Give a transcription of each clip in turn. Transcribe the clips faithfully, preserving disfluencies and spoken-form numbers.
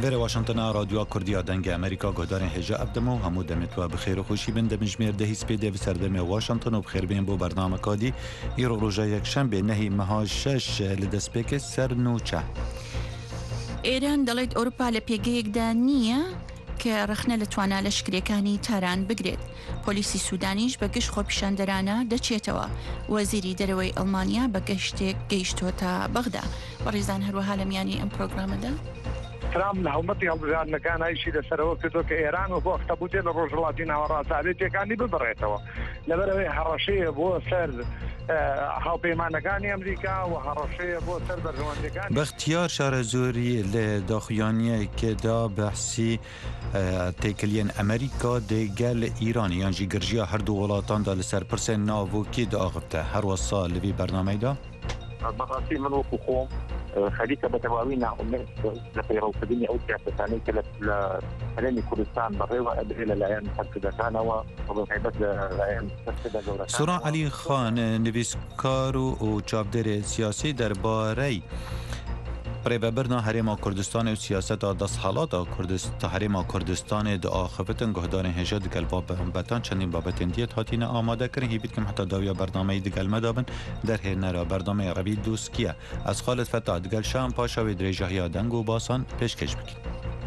بر واشنطن رادیو کردیا دنگ امریکا گهدارن هجا ابدمو همو دمت و بخیر و خوشی بنده مجمیر دهی سپیده و سردم واشنطن و بخیر بین بو برنامه کادی ایرو روژا یک شنبه نهی مها شش لدسپیک سر نوچه ئێران دەڵێت ئەوروپا لە پێگەیەکدا نییە کە ڕخنە لە توانە لەشکرەکانی تاران بگرێت. پۆلیسی سوودانیش بە گشت خۆپیشاندەرانە دەچێتەوە. وەزیری دەرەوەی ئەڵمانیا بە گەشتێک گەیشتۆتە بەغدا. بەڕێزان هەروەها لە میانی ئەم پرۆگرامەدا ترام لە هەوڵەتی هەڵبژاردنەکان هایشی لەسەرەوە کردو کە ئێران و بۆ ئەختەبوتێ لە ڕۆژهەڵاتی ناوەڕاستاوێتیەکانی ببڕێتەوە لەبەرەوەی هەڕەشەیە بۆ سەر هاوپەیمانەکانی ئەمریکا و هەڕەشەیە بۆ سەر بەرژەوەندەکان. بەختیار شارەزۆری لە داخوایانیەکێدا بەحسی تێکەلیەن ئەمریکا دەگەل ئیرانی یانجی گرژیە هەردوو وڵاتاندا لەسەر پرسێن ناوۆکی داغفتە هەروەسا لەوی بەرنامەیدا بەڕاستی من وەکو خۆم خەریکە بە تەواوی ناومێد لە پەیڕەوکردنی ئەو سیاسەتانەی کە لە هەرێمی کوردستان بەڕێوە ئەدرێ لەلایەن هەرکردەکانەوە بەتایبەت لەلایەن سەرکردە گەورەکان. سوران علی خان نویسکار و چاپدەرێ سیاسی دەربارەی پرێبەبرنا هەرێما کوردستان و سیاسەتا دەسەڵاتە کوردستان هەرێما کوردستان داخفتن گهدارن هێژە دگەل بابەتان چەندین بابەتێن دیەت هاتینە ئامادەکردن هی بیتکەم حتا داویا بەرنامەی دگەل مەدابن دەرهێنەرە بەرنامەی ڕەوی دووسکیە ئەس خالت فەتا دگەل شام پاشاوی درێژەهیا دەنگ و باسان پێشکەش بکەین.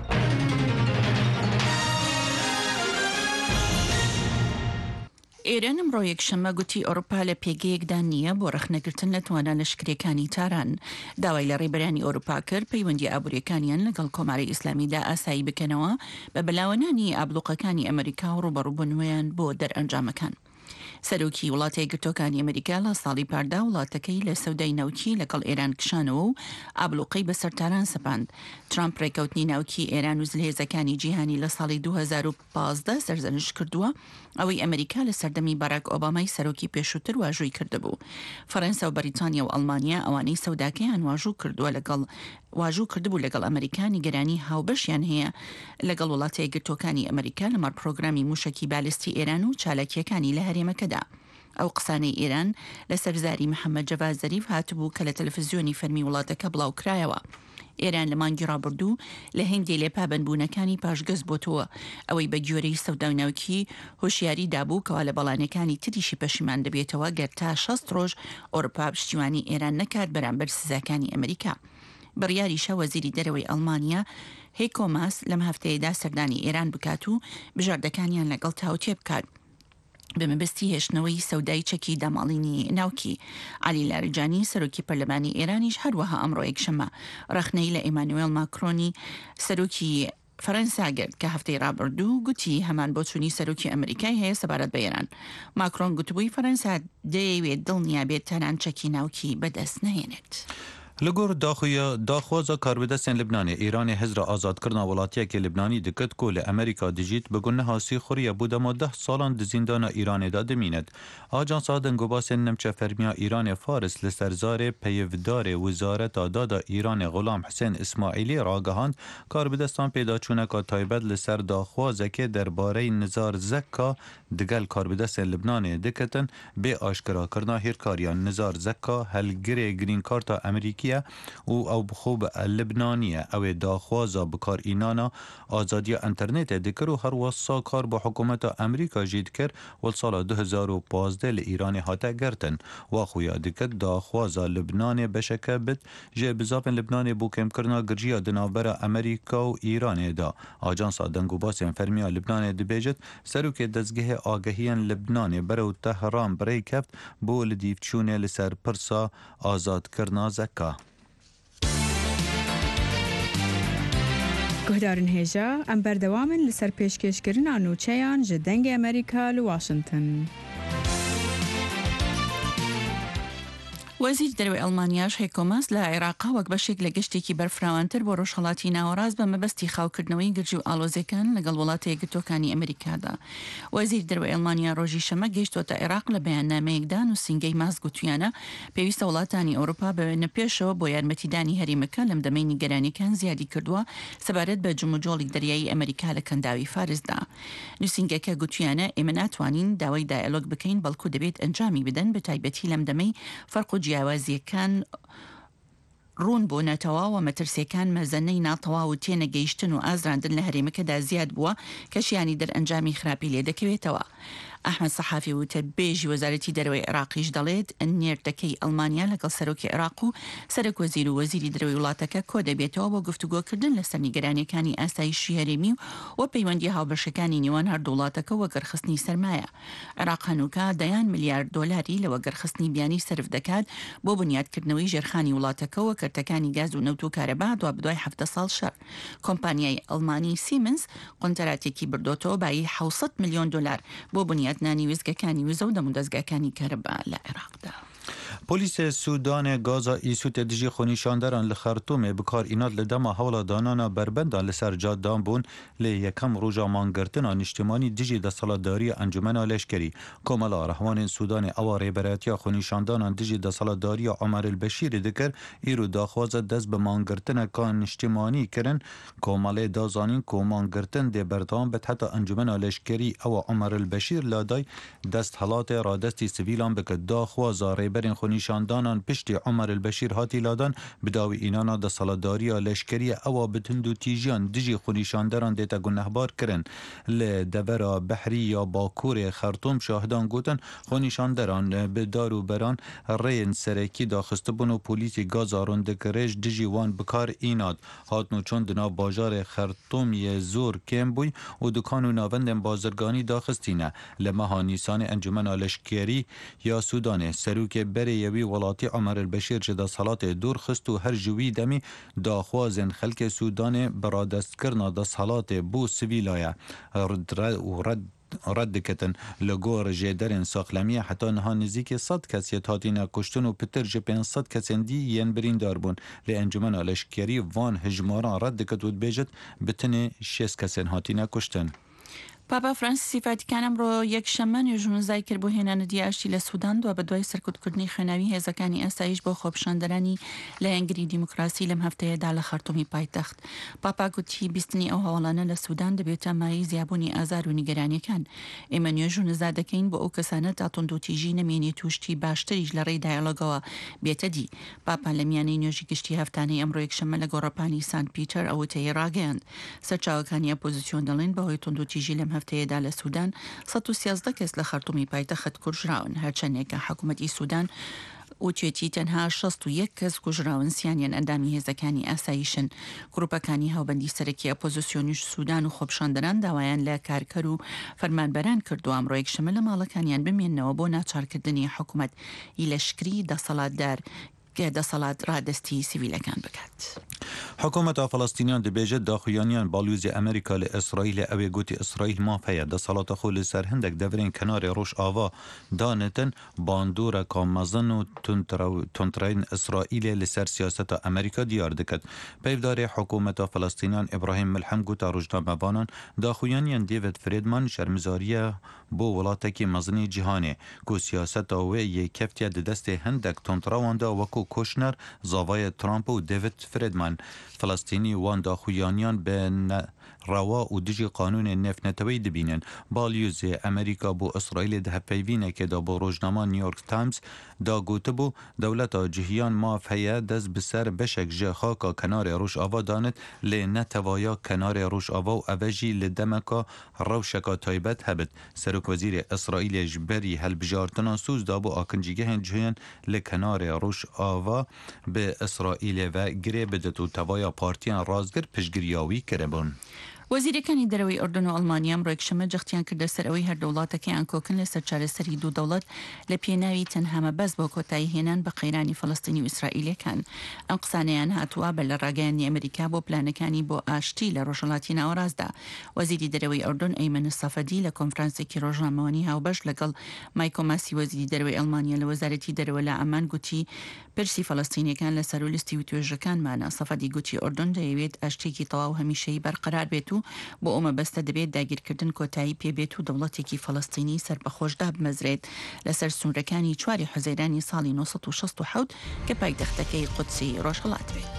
ئێران ئەمڕۆ یەکشەممە گوتی ئەوروپا لە پێگەیەکدا نییە بۆ ڕەخنەگرتن لە توانە لەشکرەکانی تاران. داوای لە ڕێبەرانی ئەوروپا کرد پەیوەندی ئابوووریەکانیان لەگەڵ کۆماری ئیسلامیدا ئاسایی بکەنەوە بە بەلاوەنانی ئابلوقەکانی ئەمریکا و ڕوبەڕووبوونیان بۆ دەرئەنجامەکان. سەرۆکی وڵاتی یەکگرتووەکانی ئەمریکا لە ساڵی پاردا وڵاتەکەی لە سەودای ناوکی لەگەڵ ئێران کشانەوە و ئابلوقەی بەسەر تاران سەپاند. ترامپ ڕێکەوتنی ناوکی ئێران و زلهێزەکانی جیهانی لە ساڵی دوو هەزار و پانزدە سەرزەنش کردووە ئەوەی ئەمریکا لە سەردەمی باراک ئۆبامای سەرۆکی پێشووتر واژووی کردبوو. فەرەنسا و بەریتانیا و ئەڵمانیا ئەوانەی سەوداکەیان واژوو کردووە لەگەڵ واژوو کردبوو لەگەڵ ئەمریکانی گەرانی هاوبەشیان هەیە لەگەڵ وڵاتی یەکگرتووەکانی ئەمریکا لەمەڕ پرۆگرامی موشکی بالستی ئێران و چالاکیەکانی لە هەرێمەکەدا. ئەو قسانەی ئێران لە سەرزاری محەممەد جەڤاد زەریف هاتبوو کە لە تەلەڤیزیۆنی فەرمی وڵاتەکە بڵاوکرایەوە. ئێران لە مانگی ڕابردوو لە هێندی لێ پابەنبوونەکانی پاشگەز بۆتەوە ئەوەی بە گوێرەی سەوداوناوکی هۆشیاری دابوو کەوا لە بەڵانەکانی تریشی پەشیمان دەبێتەوە گەر تا شەست ڕۆژ ئەوروپا پشتیوانی ئێران نەکات بەرامبەر سزاکانی ئەمریکا. بڕیاریشە وەزیری دەرەوەی ئەڵمانیا هێیکۆ ماس لەم هەفتەیەدا سەردانی ئێران بکات و بژاردەکانیان لەگەڵ تاوتێ بکات بمەبەستی هێشتنەوەی سەودای چەکی داماڵینی ناوکی. علی لاریجانی سەرۆکی پەرلەمانی ئێرانیش هەروەها ئەمڕۆ یەکشەممە ڕەخنەی لە ئیمانوێل ماکرۆنی سەرۆکی فەرەنسا گرت کە هەفتەی ڕابردوو گوتی هەمان بۆ چوونی سەرۆکی ئەمریکای هەیە سەبارەت بە ئێران. ماکرۆن گوتبووی فەرەنسا دەیەوێت دڵنیا بێت تەنان چەکی ناوکی بەدەست نهێنێت. لەگۆر داخوازە کاربدەستێن لبنانی ئیرانی هەزرە ئازادکردنا وڵاتیەکی لبنانی دکت کۆ لە ئەمریکا دژیت بگونە هاسی خوریە بوودەما ده ساڵان دزیندانە ئیرانێدا دەمینێت. ئاجانسا دەنگۆباسێن نەمچە فەرمیە ئیرانی فارس لە سەرزارێ پەیڤدارێ وزارەتا دادا ئیرانی غولام حسێن ئیسماعیلی ڕاگەهاند کاربدەستان پێداچوونەکە تایبەت لەسەر داخوازەکێ دەربارەی نزار زەکا دگەل کاربدەستێن لبنانێ دکتن بێ ئاشکراکردنا هێرکاریان نزار زەکا هەلگرێ گرین کارتا ئەمریکی و او بخوب لبنانیه او داخوازا بکار اینانا آزادی انترنت دکر و هر وصا کار با حکومت امریکا جید کر و سال دو هزار و پانزده لإیرانی هاته گرتن و خویا دکت داخوازا لبنان بشکه بد جه بزاپن لبنان بو کم کرنا گرجیا دنابر امریکا و ایران دا. آجانس دنگو باسین فرمیا لبنان دبیجت سروک دزگه آگهیان لبنان برو تهران برای کفت بو لدیفچونه لسر پرسا آزاد کرنا زکا. گهدارن هێژە ئەم بەردەوامن لەسەر پێشکەشکردنا نوچەیان ji dengê ئەمریکا لە واشنگتن. وەزیری دەرەوەی ئەڵمانیاش هێیکۆ ماس لە عێراقا وەک بەشێک لە گەشتێکی بەرفراوانتر بۆ ڕۆژهەڵاتی ناوەڕاست بە مەبەستی خاوکردنەوەی گرجی و ئاڵۆزیەکان لەگەڵ وڵاتە یەکگرتووەکانی ئەمریکادا. وەزیری دەرەوەی ئەڵمانیا ڕۆژی شەمە گەیشتۆتە عێراق لە بەیاننامەیەکدا نووسینگەی ماس گوتویانە پێویستە وڵاتانی ئەوروپا بەوێنە پێشەوە بۆ یارمەتیدانی هەرێمەکە لەم دەمەی نیگەرانیەکان زیادی کردووە سەبارەت بە جموجۆڵی دەریایی ئەمریکا لە کەنداوی فارسدا. نووسینگەکە گوتویانە ئێمە ناتوانین داوای دایالۆگ بکەین بەڵکو دەبێت ئەنجامی بدەن بە تایبەتی لەم دەمەی فەرق و جیاوازیەکان ڕوون بۆ نەتەوە و مەترسیەکان مەزەنەی ناتەوا و تێنەگەیشتن و ئازراندن لە هەرێمەکەدا زیاد بووە کەشیانی دەرئەنجامی خراپی لێ دەکەوێتەوە. ئەحمەد سەحافی وتە بێژی وەزارەتی دەرەوەی عێراقیش دەڵێت نێردەکەی ئەڵمانیا لەگەڵ سەرۆکی عێراق و سەرۆک وەزیر و وەزیری دەرەوەی وڵاتەکە کۆ دەبێتەوە بۆ گفتوگۆکردن لەسەر نیگەرانیەکانی ئاسایشی هەرێمی و پەیوەندی هاوبەشەکانی نێوان هەردوو وڵاتەکە وەگەرخستنی سەرمایە. عێراق هەنووکە دەیان ملیارد دۆلاری لە وەگەرخستنی بیانی سرف دەکات بۆ بنیادکردنەوەی ژێرخانی وڵاتەکە و کەرتەکانی گاز و نەوت و کارەبا دوا بدوای هەفتە ساڵ شەر. کۆمپانیای ئەڵمانی سیمنز قۆنتراتێکی بردۆتەوە بای حوسەد میلیۆن دلار بۆ بنیادنانی وێستگەکانی وزە و دەمودەستگاکانی کارەبا لە عێراقدا. پلیس سودان گازا ایسوت دژی خونیشاندران لخرطوم بکار اینات لدما حوالا دانانا بربندان لسر جادان بون لی یکم روژا مانگرتنا نشتمانی دژی د سالاداری انجمن لشکری کاملا رحمان سودان اواره براتیا خونیشاندان دژی د سالاداری عمر البشیر دکر ایرو داخواز دست به مانگرتن کان نشتمانی کرن کاملا دازانین کو مانگرتن دی بردان بت حتی انجمن لشکری او عمر البشیر لادای دست حالات را دستی سیویلان بک داخواز ریبرین خونیشاندانان پشتی عمر البشیر هاتی لادن بداوی اینانا د سالاداری لشکری او بتندو تیجان دژی خونیشاندران دیتا گنهبار کرن ل دبر بحری یا باکور خرطوم شاهدان گوتن خونیشاندران به دارو بران رین سرکی داخسته بون و پولیسی گازارون دکرش دژی وان بکار ایناد هاتنو چون دنا باجار خرطوم ی زور کم بوی و دکانو ناوندن بازرگانی داخستینه لمها نیسان انجمن لشکری یا سودان سروک بر یوی ولاتی عمر البشیر جدا صلات دور خست و هر جوی دمی داخوازن خلک سودان برادست کرنا دا صلات بو سویلایا رد و رد رد کتن لگور جدرن ساخلمی حتی نها نزدیک صد کسی هاتینا کشتن و پتر جپن صد کسندی ین برین داربون لی انجمن لشکری وان هجماران رد کت و بیجت بتن شش کسن هاتینا کشتن. پاپا فرانسیسی ڤاتیکان ئەمڕۆ یەکشەممە نوێژونزای کرد بۆ هێنانەدی ئاشتی لە سوودان دووە بە دوای سەرکوتکردنی خوێناوی هێزەکانی ئاسایش بۆ خۆپشاندەرانی لایەنگری دیموکراسی لەم هەفتەیەدا لە خەرتومی پایتەخت. پاپا گوتی بیستنی ئەو هەوڵانە لە سوودان دەبێتە مای زیابوونی ئازار و نیگەرانیەکان. ئێمە نوێژونزا دەکەین بۆ ئەو کەسانە تا توندوتیژی نەمێنێت توشتی باشتریش لە ڕێی دایالۆگەوە بێتە دی. پاپا لە میانەی نوێژی گشتی هەفتانەی ئەمڕۆ یەکشەممە لە گۆڕەپانی سانت پیتەر ئەوەتەیە ڕاگەیاند. سەرچاوەکانی ئەپۆزیسیۆن دەڵێن بەهۆی توندوتیژی لەم هەفتەیەدا لە سوودان سەد و سیازدە کەس لە خەرتومی پایتەخت کوژراون هەرچەندێک کە حکوومەتی سوودان وتێتی تەنها شەست و یەک کەس کوژراون سیانیان ئەندامی هێزەکانی ئاسایشن. گروپەکانی هاوبەندی سەرەکی ئەپۆزیسیۆنیش سوودان و خۆپشاندەران داوایان لە کارکەر و فەرمانبەران کردو ئەمڕۆ یەکشەممە لە ماڵەکانیان بمێننەوە بۆ ناچارکردنی حکوومەت ئیلەشکری دەسەڵاتدار کە دەسەڵات ڕادستی سیویلەکان بکات. حکوومەت فلەستینیان دەبێژێت داخویانیان باڵوزی ئەمریکا لە ئیسرائیل ئەوێ گوتی ئیسرائیل مافەیە دەسەڵاتە خۆ لەسەر هەندێک دەورین کەنارێ ڕۆژ ئاوا دانتن باندورە کامەزن و تونترین ئیسرائیلێ لەسەر سیاسەتە ئەمریکا دیار دەکات. پەیوەدارێ حکوومەتە فلەستینیان ئیبراهیم ملحەم گوتا ڕۆژنامەوانان داخویانیان دیڤێت فرێدمان شەرمزاریە بۆ وڵاتێکی مەزنی جیهانێ کو سیاسەتە وێ یەکەفتیا دەدەستێ هەندێک تۆنتراواندا وەکو کوشنەر زاوای ترامپ و دیڤید فرێدمان فلسطینی وان داخویانیان به روا و دژی قانون نفنەتەوەی دبینن. باڵیوزێ ئەمریکا بۆ ئیسرائیل دهپەیوینێکێدا بۆ ڕۆژنامە نیویۆرک تایمز داگوتە بوو دەولەتە جیهان ماف هەیە دەست بسەر بەشێک ژە خاکە کەنارێ ڕۆژ ئاوا دانت لێ نەتەوایە کەنارێ ڕۆژ ئاوا و ئەڤەژی لە دەمەکە ڕەوشەکە تایبەت هەبێت. سەرۆک وەزیرێ ئیسرائیلێ ji berî helbijartina Sûzda bû akincîgehên cihên li kenarê Rojava bi İsraîlê ve girê bidit û tevaya partiyan razgir piştgiriya wî kiribûn. وەزیرەکانی دەرەوەی ئوردن و ئەڵمانیا ئەمڕۆ یەکشەممە جەختیان کردە سەر ئەوەی هەردوو وڵاتەکەیان کۆکن لەسەر چارەسەری دوو دەوڵەت لە پێناوی تەنها مەبەست بۆ کۆتایی هێنان بە قەیرانی فەڵەستینی و ئیسرائیلەکان. ئەم قسانەیان هاتووە بە لە ڕاگەیانی ئەمریکا بۆ پلانەکانی بۆ ئاشتی لە ڕۆژهەڵاتی ناوەڕاستدا. وەزیری دەرەوەی ئوردن ئەیمەن سەفەدی لە کۆنفرانسێکی ڕۆژنامەوانی هاوبەش لەگەڵ مایکۆ ماسی وەزیری دەرەوەی ئەڵمانیا لە وەزارەتی دەرەوە لە ئەمان گوتی پرسی فەڵەستینیەکان لە سەرۆلیستی و توێژەکانمانە. سەفەدی گوتی ئوردن دەیەوێت ئاشتێکی تەواو هەمیشەیی بەرقەرار بێت و بۆ ئەمە بەستە دەبێت داگیرکردن کۆتایی پێبێت و دەوڵەتێکی فەڵەستینی سەربەخۆشدا بمەزرێت لەسەر سوورەکانی چواری حوزەیرانی ساڵی نۆ سەد و شەست و حەوت کە پایتەختەکەی قودسی ڕۆژهەڵات بێت.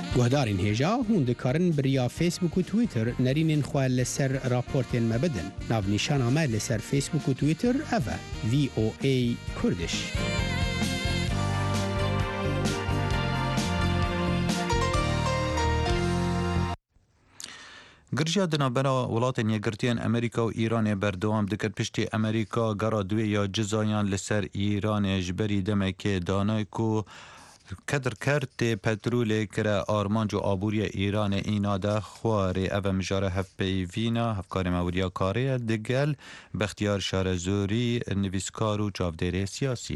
گهدارین هێژا هون دikarin biriya Facebook و Twitter nerînên xwe li ser raportên me bidin. Navnîşana me li ser Facebook û Twitter ev e V O A Kurdiş. گرژیا دنابرا وڵاتên یەکگرتیان ئەمریکا و ئیرانê berdewam dikir piştî Amerîka gera duê ya cizayان li ser Îranê ji berî demekê danay ku Kedirkertê petrolê kire armanc û aboriya Îranê îna de xwarê ev e mijara hevpeyvîna hevkarê mewriya karê ye digel Bextiyar Şarezorî nivîskar û çavdêrê siyasî.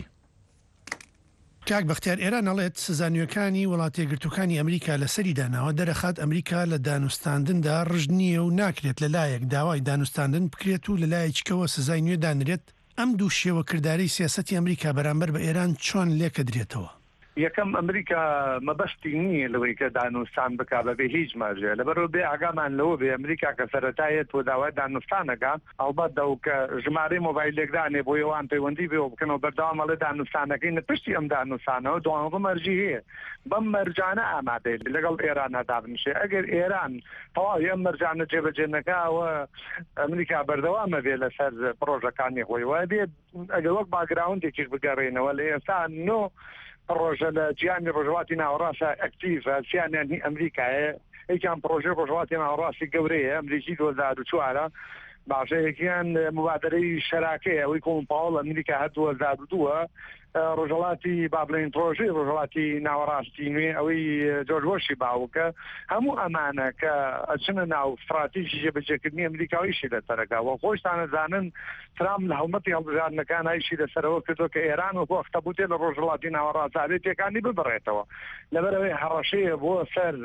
کاک بەختیار ئێران ئەڵێت سزانیەکانی وڵاتە یەکگرتووەکانی ئەمریکا لە سەری داناوە دەرەخات ئەمریکا لە دانوستاندندا ڕژ نییە و ناکرێت لەلایەک داوای دانوستاندن بکرێت و لەلایەکەوە سزای نوێ دانرێت. ئەم دوو شێوە کردداری سیاسەتی ئەمریکا بەرامبەر بە ئێران چۆن لێکە درێتەوە؟ یەکەم ئەمریکا مەبەستی نییە لەوەی کە دانوستان بک بەبێ هیچ ماژێ لەبەرەوە بێ ئاگامان لەوە بێ ئەمریکا کە سەرەتایەت بۆ داوای دانوستانەکە ئەڵبەت دەو کە ژمارەی مۆبایلێکدانێ بۆ ئێوان پەیوەندی بێ بکەنەوە بەردەوامەڵێ دانوستانەکەی نەپشتی ئەم دانوستانەوە دوانڕ مەرجی هەیە بەم مەرجانە ئامادەی لەگەڵ ئێران هەدابنیشێ ئەگەر ئێران تەواوی ئەم مەرجانە جێبەجێنەکەوە ئەمریکا بەردەوامە بێ لەسەر پرۆژەکانی خۆی وای بێت ئەگەر وەک باگراوندێکیش بگەڕێنەوە لە ئێستا نۆ پرۆژە لە جیانی ڕۆژهەڵاتی ناوەڕاستە ئەکتیڤە سیانیانی ئەمریکایە یەکیان پرۆژە ڕۆژهەڵاتی ناوەڕاستی گەورەیە ئەمریکی دو هەزار و چوارە باشەیەکیان مبادرەی شەراکەیە ئەوەی کۆمپاوڵ ئەمریکا هەر دو هەزار و دووە ڕۆژهەڵاتی با بڵێن پرۆژەی ڕۆژهەڵاتی ناوەڕاستی نوێ ئەوەی جۆرج بۆشی باوکە هەموو ئەمانە کە ئەچنە ناو استراتیژی جێبەجێکردنی ئەمریکاویشی لەسەرەکەوە خۆشتان ئەزانن ترام لە هەڵمەتی هەڵبژاردنەکان هایشی لەسەرەوە کردو کە ئێران وەکو ئەختەبوتێ لە ڕۆژهەڵاتی ناوەڕاستیەکانی ببڕێتەوە لەبەرەوەی هەڕەشەیە بۆ سەر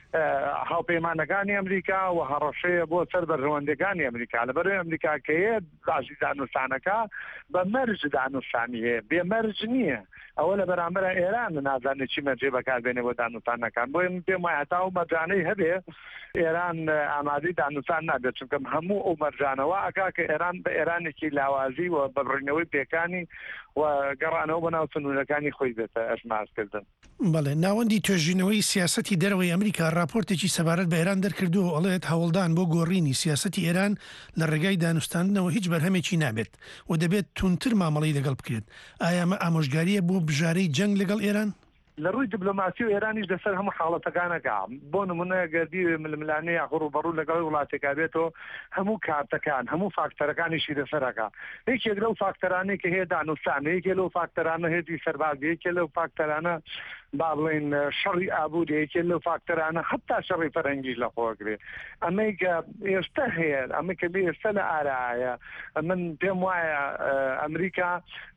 هاوپەیمانەکانی ئەمریکا و هەڕەشەیە بۆ سەر بەرژەوەندەکانی ئەمریکا لەبەرەوەی ئەمریکا کەیە باشی دانوستانەکە بە مەرج دانوستانی هەیە بێمەرج نییە ئەوە لە بەرامبەر ئێران نازانێت چی مەرجێ بەکاربێنێ بۆ دانوستانەکان بۆ پێم وایە هەتا و مەرجانەی هەبێ ئێران ئامادەی دانوستان نابێت چونکە هەموو ئەو مەرجانەوە ئەکا کە ئێران بە ئێرانێکی لاوازی و بەبڕینەوەی پێکانی و گەڕانەوە بەناو سنوورەکانی خۆی بێتە ئەشماسکردن. بەڵێ ناوەندی توێژینەوەی سیاسەتی دەرەوەی ئەمریکا راپۆرتێکی سەبارەت بە ئێران دەرکردو ئەڵێت هەوڵدان بۆ گۆڕینی سیاسەتی ئێران لە ڕێگای دانوستاندنەوە هیچ بەرهەمێکی نابێت و دەبێت تونتر مامەڵی لەگەڵ بکرێت. ئایا ئەمە ئامۆژگاریە بۆ بژارەی جەنگ لەگەڵ ئێران؟ لە ڕووی دیبلۆماسی و ئێرانیش لەسەر هەموو حاڵەتەکانەکە بۆ نمونە گەردی ململانەیە ڕوبەڕوو لەگەڵ وڵاتێکا بێتەوە هەموو کارتەکان هەموو فاکتەرەکانیشی لەسەرەکە یەکێک لەو فاکتەرانەی کە هەیە دانوستان یەکێ لەو فاکتەرانە هێزی سەرباز یەکێ لەو فاکتەرانە با بڵێن شەڕی ئابووری یەکێ لەو فاکتەرانە حتا شەڕی فەرەنگیش لەخۆگرێ ئەمەی کە ئێستا هەیە ئەمە کە بێ ئێستا لە ئارایە من پێم وایە ئەمریکا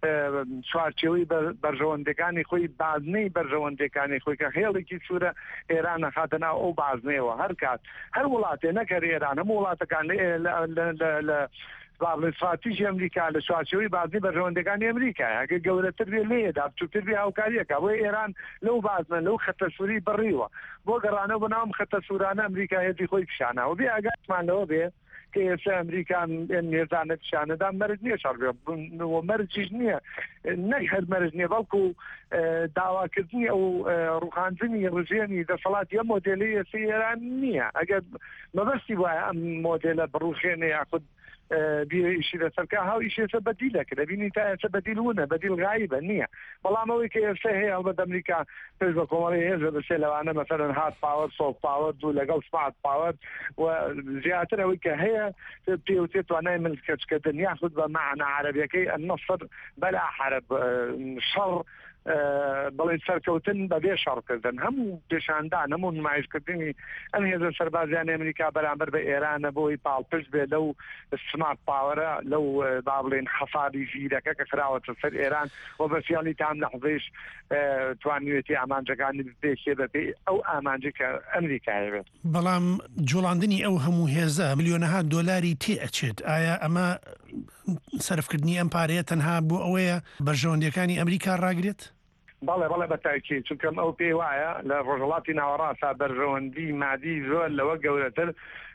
چوارچێوەی بەرژەوەندەکانی خۆی بازنەی بەرژەوەندەکانی خۆی کە هێڵێکی سوورە ئێران نەخاتە ناو ئەو بازنەوە هەر کات هەر وڵاتێ نەکەر ئێران هەموو وڵاتەکان لە بابڵێن استراتیژی ئەمریکا لە چوارچێوەی بازنەی بەرژەوەندەکانی ئەمریکا ئەگەر گەورەتر بێ لێدا بچووتر بێ هاوکاریەکە بۆی ئێران لەو بازنە لەو خەتە سووری بڕیوە بۆ گەڕانەوە بە ناوم خەتە سوورانە ئەمریکا هێزی خۆی پیشانەوە بێ ئاگاتمان لەوە بێ کە ئێستا ئەمریکان نێزانە پیشانەدا مەرج نییە شەڕ مەرجیش نییە نەک هەر مەرج نییە بەڵکو داواکردنی ئەو ڕوخاندنی ڕژێنی دەسەڵات یە مۆدێلی ئێستا ئێران نییە ئەگەر مەبەستی وایە ئەم مۆدێلە بڕوخێنێ یاخود بیشی لەسەرکە هاو ئیشێسە بەدیلەکە دەبینی تا ئێستا بەدیل وونە بەدیل غایبە نییە بەڵام ئەوەی کە ئێستا هەیە هەڵبەت ئەمریکا پێش بە کۆمەڵی هێزە بەسێ لەوانە مەسەرەن هات پاوەر سۆف پاوەر دوو لەگەڵ سمارت پاوەر و زیاتر ئەوەی کە هەیە پێوتێت توانای ملکەچکردن یاخود بە معنە عەرەبیەکەی النەصر بەلا حەرب شەڕ بەڵێن سەرکەوتن بەبێ شەڕکردن هەموو پێشاندان هەموو نمایشکردنی ئەم هێزە سەربازیانی ئەمریکا بەرامبەر بە ئێرانە بۆی پاڵپشت بێ لەو سمارت پاوەرە لەو با بڵێن حەفاری ژیرەکە کە کراوەتە سەر ئێران و بەسیالی تام لەحظەیش توانوێتی ئامانجەکانی پێشێ بەپێ ئەو ئامانجی کە ئەمریکایە بێت. بەڵام جوڵاندنی ئەو هەموو هێزە ملیۆنەها دۆلاری تێ ئەچێت ئایا ئەمە سەرفکردنی ئەم پارەیە تەنها بۆ ئەوەیە بەرژەوەندەکانی ئەمریکا ڕاگرێت؟ بەڵێ بەڵێ بەتاکی چونکەم ئەو پێی وایە لە ڕۆژهەڵاتی ناوەڕاستە بەرژەوەندی مادی زۆر لەوە گەورەتر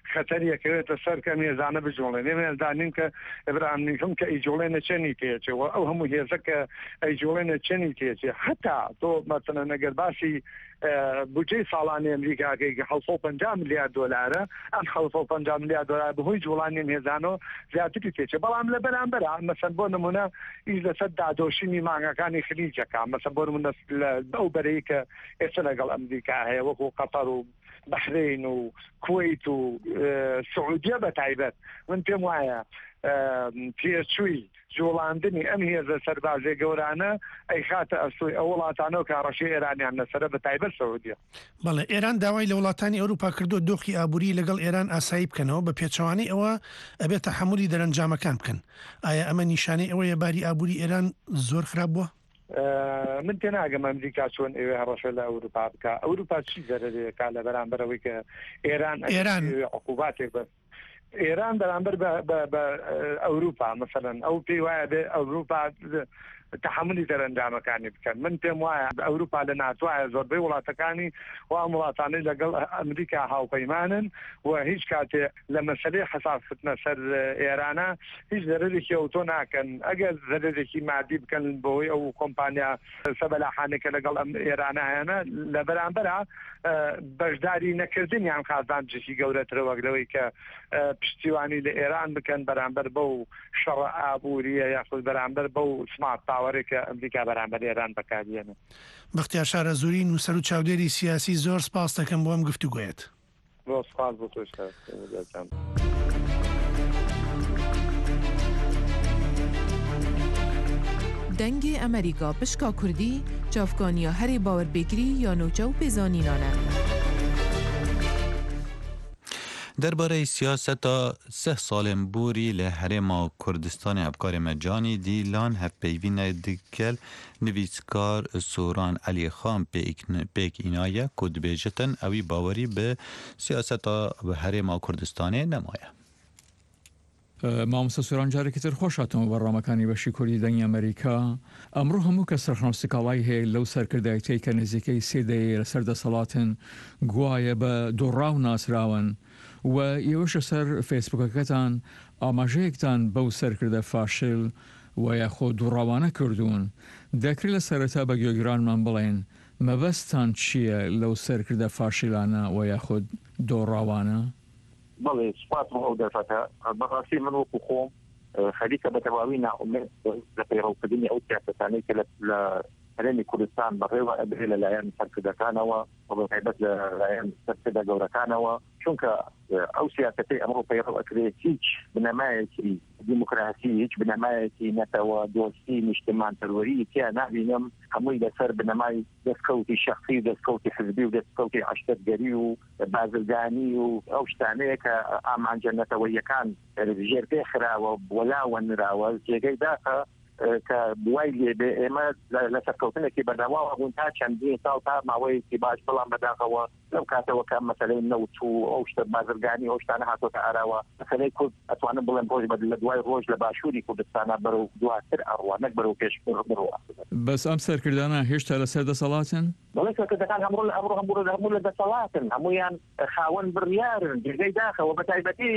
خەتەریەکەوێتە سەر کە مێزانە بجوڵێن ئێمە دانین کە ئەبراهیم کە ئەیجوڵێنە چەنی تێچێەوە ئەو هەموو هێزە کە ئەیجوڵێنە چەنی تێچێ حتا تۆ مەسەلەن ئەگەر باسی بودجەی ساڵانی ئەمریکاکەی حەوت و پەنجا ملیارد دۆلارە ئەم حەوت و پەنجا ملیارد دۆلار بەهۆی جوڵانی هێزانەوە زیاتری تێچێ بەڵام لە بەرامبەر مەسەن بۆ نمونە ئیش لەسەر دادۆشینی مانگەکانی خلیجەکە مەسەن بۆ نمونە ئەو بەرەی کە ئێستا لەگەڵ ئەمریکا هەیە وەکو قەتەر و بەحرین و کوێیت و سعودیە بە تایبەت من پێم وایە پێچووی جوڵاندنی ئەم هێزە سەربازێ گەورانە ئەی خاتە ئەسوی ئەو وڵاتانەوە کە ڕەشی ئێرانیان لەسرە بە تایبەت سعودیە. بەڵێ ئێران داوای لە وڵاتانی ئەوروپا کردو دۆخی ئابووری لەگەڵ ئێران ئاسایی بکەنەوە بە پێچەوانی ئەوە ئەبێت تەحمولی دەرەنجامەکان بکەن. ئایا ئەمە نیشانەی ئەوەیە باری ئابووری ئێران زۆر خراپ بووە؟ من تێناگەم ئەمریکا چۆن ئێوێ هەڕەشە لە ئەوروپا بکە ئەوروپا چی زەرەرێکا لە بەرامبەرەوەی کە ئێران ئێران عقوباتێک بە ئێران بەرامبەر بە ئەوروپا مثلەن ئەو پێی وایە بێ ئەوروپا تحملی دەرەنجامەکانی بکەن من پێم وایە ئەوروپا لە ناتوایە زۆربەی وڵاتەکانی و ئەم وڵاتانەی لەگەڵ ئەمریکا هاوپەیمانن و هیچ کاتێ لە مەسەلەی حەساسکردنە سەر ئێرانە هیچ زەرێکی ئەوتۆ ناکەن ئەگەر زەرێکی مادی بکەن بۆی ئەو کۆمپانیا سەبەلاحانێکە لەگەڵ ئەم ئێرانە هەیەنە لە بەرامبەرە بەشداری نەکردنیان خازانجێکی گەورەترە وەگرەوەی کە پشتیوانی لە ئێران بکەن بەرامبەر بەو شەڕە ئابووریە یاخود بەرامبەر بەو سمارت پاوەرێکە ئەمریکا بەرامبەر ئێران بەکارێنێت. بەختیار شارە زوری نووسەر و چاودێری سیاسی زۆر سپاس دەکەم بۆ ئەم گفتوگوێت. بۆ سپاس بۆ تۆش. دەنگی ئەمریکا پشکا کوردی چاوکانیا هەری باوەربێگری یا نوچە و پێزانینانە. درباره سیاست سه سالم بوری له هرما کردستان افکار مجانی دیلان هفپیوین دکل نویسکار سوران علی خان پیک اینایه کد بیجتن اوی باوری به سیاست هرما کردستان نمایه. مامۆستا سوران جارێکتر خۆشاتەوە بەڕامەکانی بەشی کوردی دەنگی ئەمریکا ئەمڕۆ هەموو کە سەرخنۆستیکاڵای هەیە لەو سەرکردایەتی کە نزیکەی سێ دەیە لەسەر دەسەڵاتن گوایە بە دووڕاو ناسراون و ئێوەشە سەر فێسبوکەکەتان ئاماژەیەکتان بەو سەرکردە فاشل و یاخۆ دووڕاوانە کردوون دەکرێت لە سەرەتا بە گوێگرانمان بڵێن مەبەستان چییە لەو سەرکردە فاشلانە و یاخود دووڕاوانە؟ بەڵێ سوپاس بۆ ئەو دەرفەتە بەڕاستی من وەکو خۆم خەریکە بە تەواوی ناومێد لە پەیڕەوکردنی ئەو سیاسەتانەی کە لە هەرێمی کوردستان بەڕێوە ئەبرێ لەلایەن سەرکردەکانەوە و بەتایبەت لەلایەن سەرکردە گەورەکانەوە چونکە ئەو سیاسەتەی ئەمڕۆ پەیڕەو ئەکرێت هیچ بنەمایەکی دیموکراسی هیچ بنەمایەکی نەتەوە دۆستی نیشتمان پەروەری تیا نابینم هەمووی لەسەر بنەمای دەستکەوتی شەخصی و دەستکەوتی حزبی و دەستکەوتی عەشتەرگەری و بازرگانی و ئەو شتانەیە کە ئامانجەنەتەوەیەکان ژێر پێخراوە وەلاوە نراوە جێگەی داخە کە بوای لێبێ ئێمە لە سەرکەوتنێکی بەردەواوە بوون تا چەندین ساڵ تا ماوەیەکی باش بەڵام بەداخەوە لەو کاتەوە کە مەسەلەی نەوت و ئەو شتە بازرگانی ئەو شتانە هاتۆتە ئاراوە مەسەلەی کورد ئەتوانم بڵێم ڕۆژ بە لە دوای ڕۆژ لە باشووری کوردستانە بەرەو دواتر ئەڕوا نەک بەرەو پێش بڕوا. بەس ئەم سەرکردانە هێشتا لەسەر دەسەڵاتن؟ بەڵێ سەرکردەکان هەمڕۆ لە ئەمڕۆ هەموو هەموو لە دەسەڵاتن هەمویان خاوەن بڕیارن جێگەی داخەوە بە تایبەتی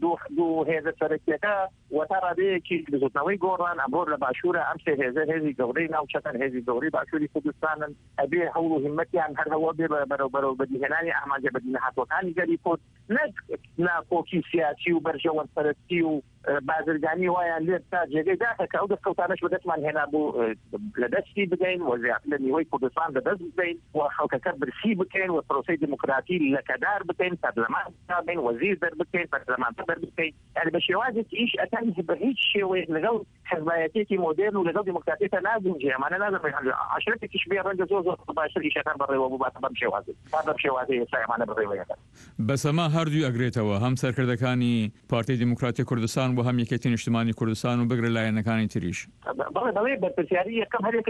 دوو هێزە سەرەکیەکە و تا ڕادەیەکی بزوتنەوەی گۆڕان ئەمڕۆ لە باشوورە ئەم سێ هێزە هێزی گەورەی ناوچەکان هێزی گەورەی باشووری کوردستانن ئەبێ هەوڵ و هیممەتیان هەر هەوە بێ بەرەو بەرەو بەدیهێنانی ئامانجە بەدینە هاتووەکانی گەری کورد نەک ناکۆکی سیاسی و بەرژەوەن سەرەکی و بازرگانی وایان لێ تا جێگەی داخە کە ئەو دەستکەوتانەش بەدەستمان هێنا بوو لە دەستی بدەین و زیاتر لە نیوەی کوردستان بەدەست بدەین و خەڵکەکە برسی بکەین و پرۆسەی دیموکراتی لەکەدار بکەین پەرلەمان بکەین وەزیر دەربکەین پەرلەمانتە دەربکەین یعنی بە شێوازێکی هیچ ئەتەن بە هیچ شێوەیەک لەگەڵ حزبایەتێکی مۆدێرن و لەگەڵ دیموکراتیەکە نازونجێ ئەمانە نازانێت عەشرەتێکیش بێ ڕەنگە زۆر زۆر باشتر ئیشەکان بەڕێوە بوو باتە بەم شێوازێ تا بەم شێوازەیە ئێستا ئەمانە بەڕێوەیەکەن. بەس ئەمە هەردوو ئەگرێتەوە هەم سەرکردەکانی پارتی دیموکراتی کوردستان و هەم یەکێتی نیشتیمانی کوردستان و بگرە لایەنەکانی تریش. بەڵێ بەڵێ بەرپرسیاری یەکەم هەرێکە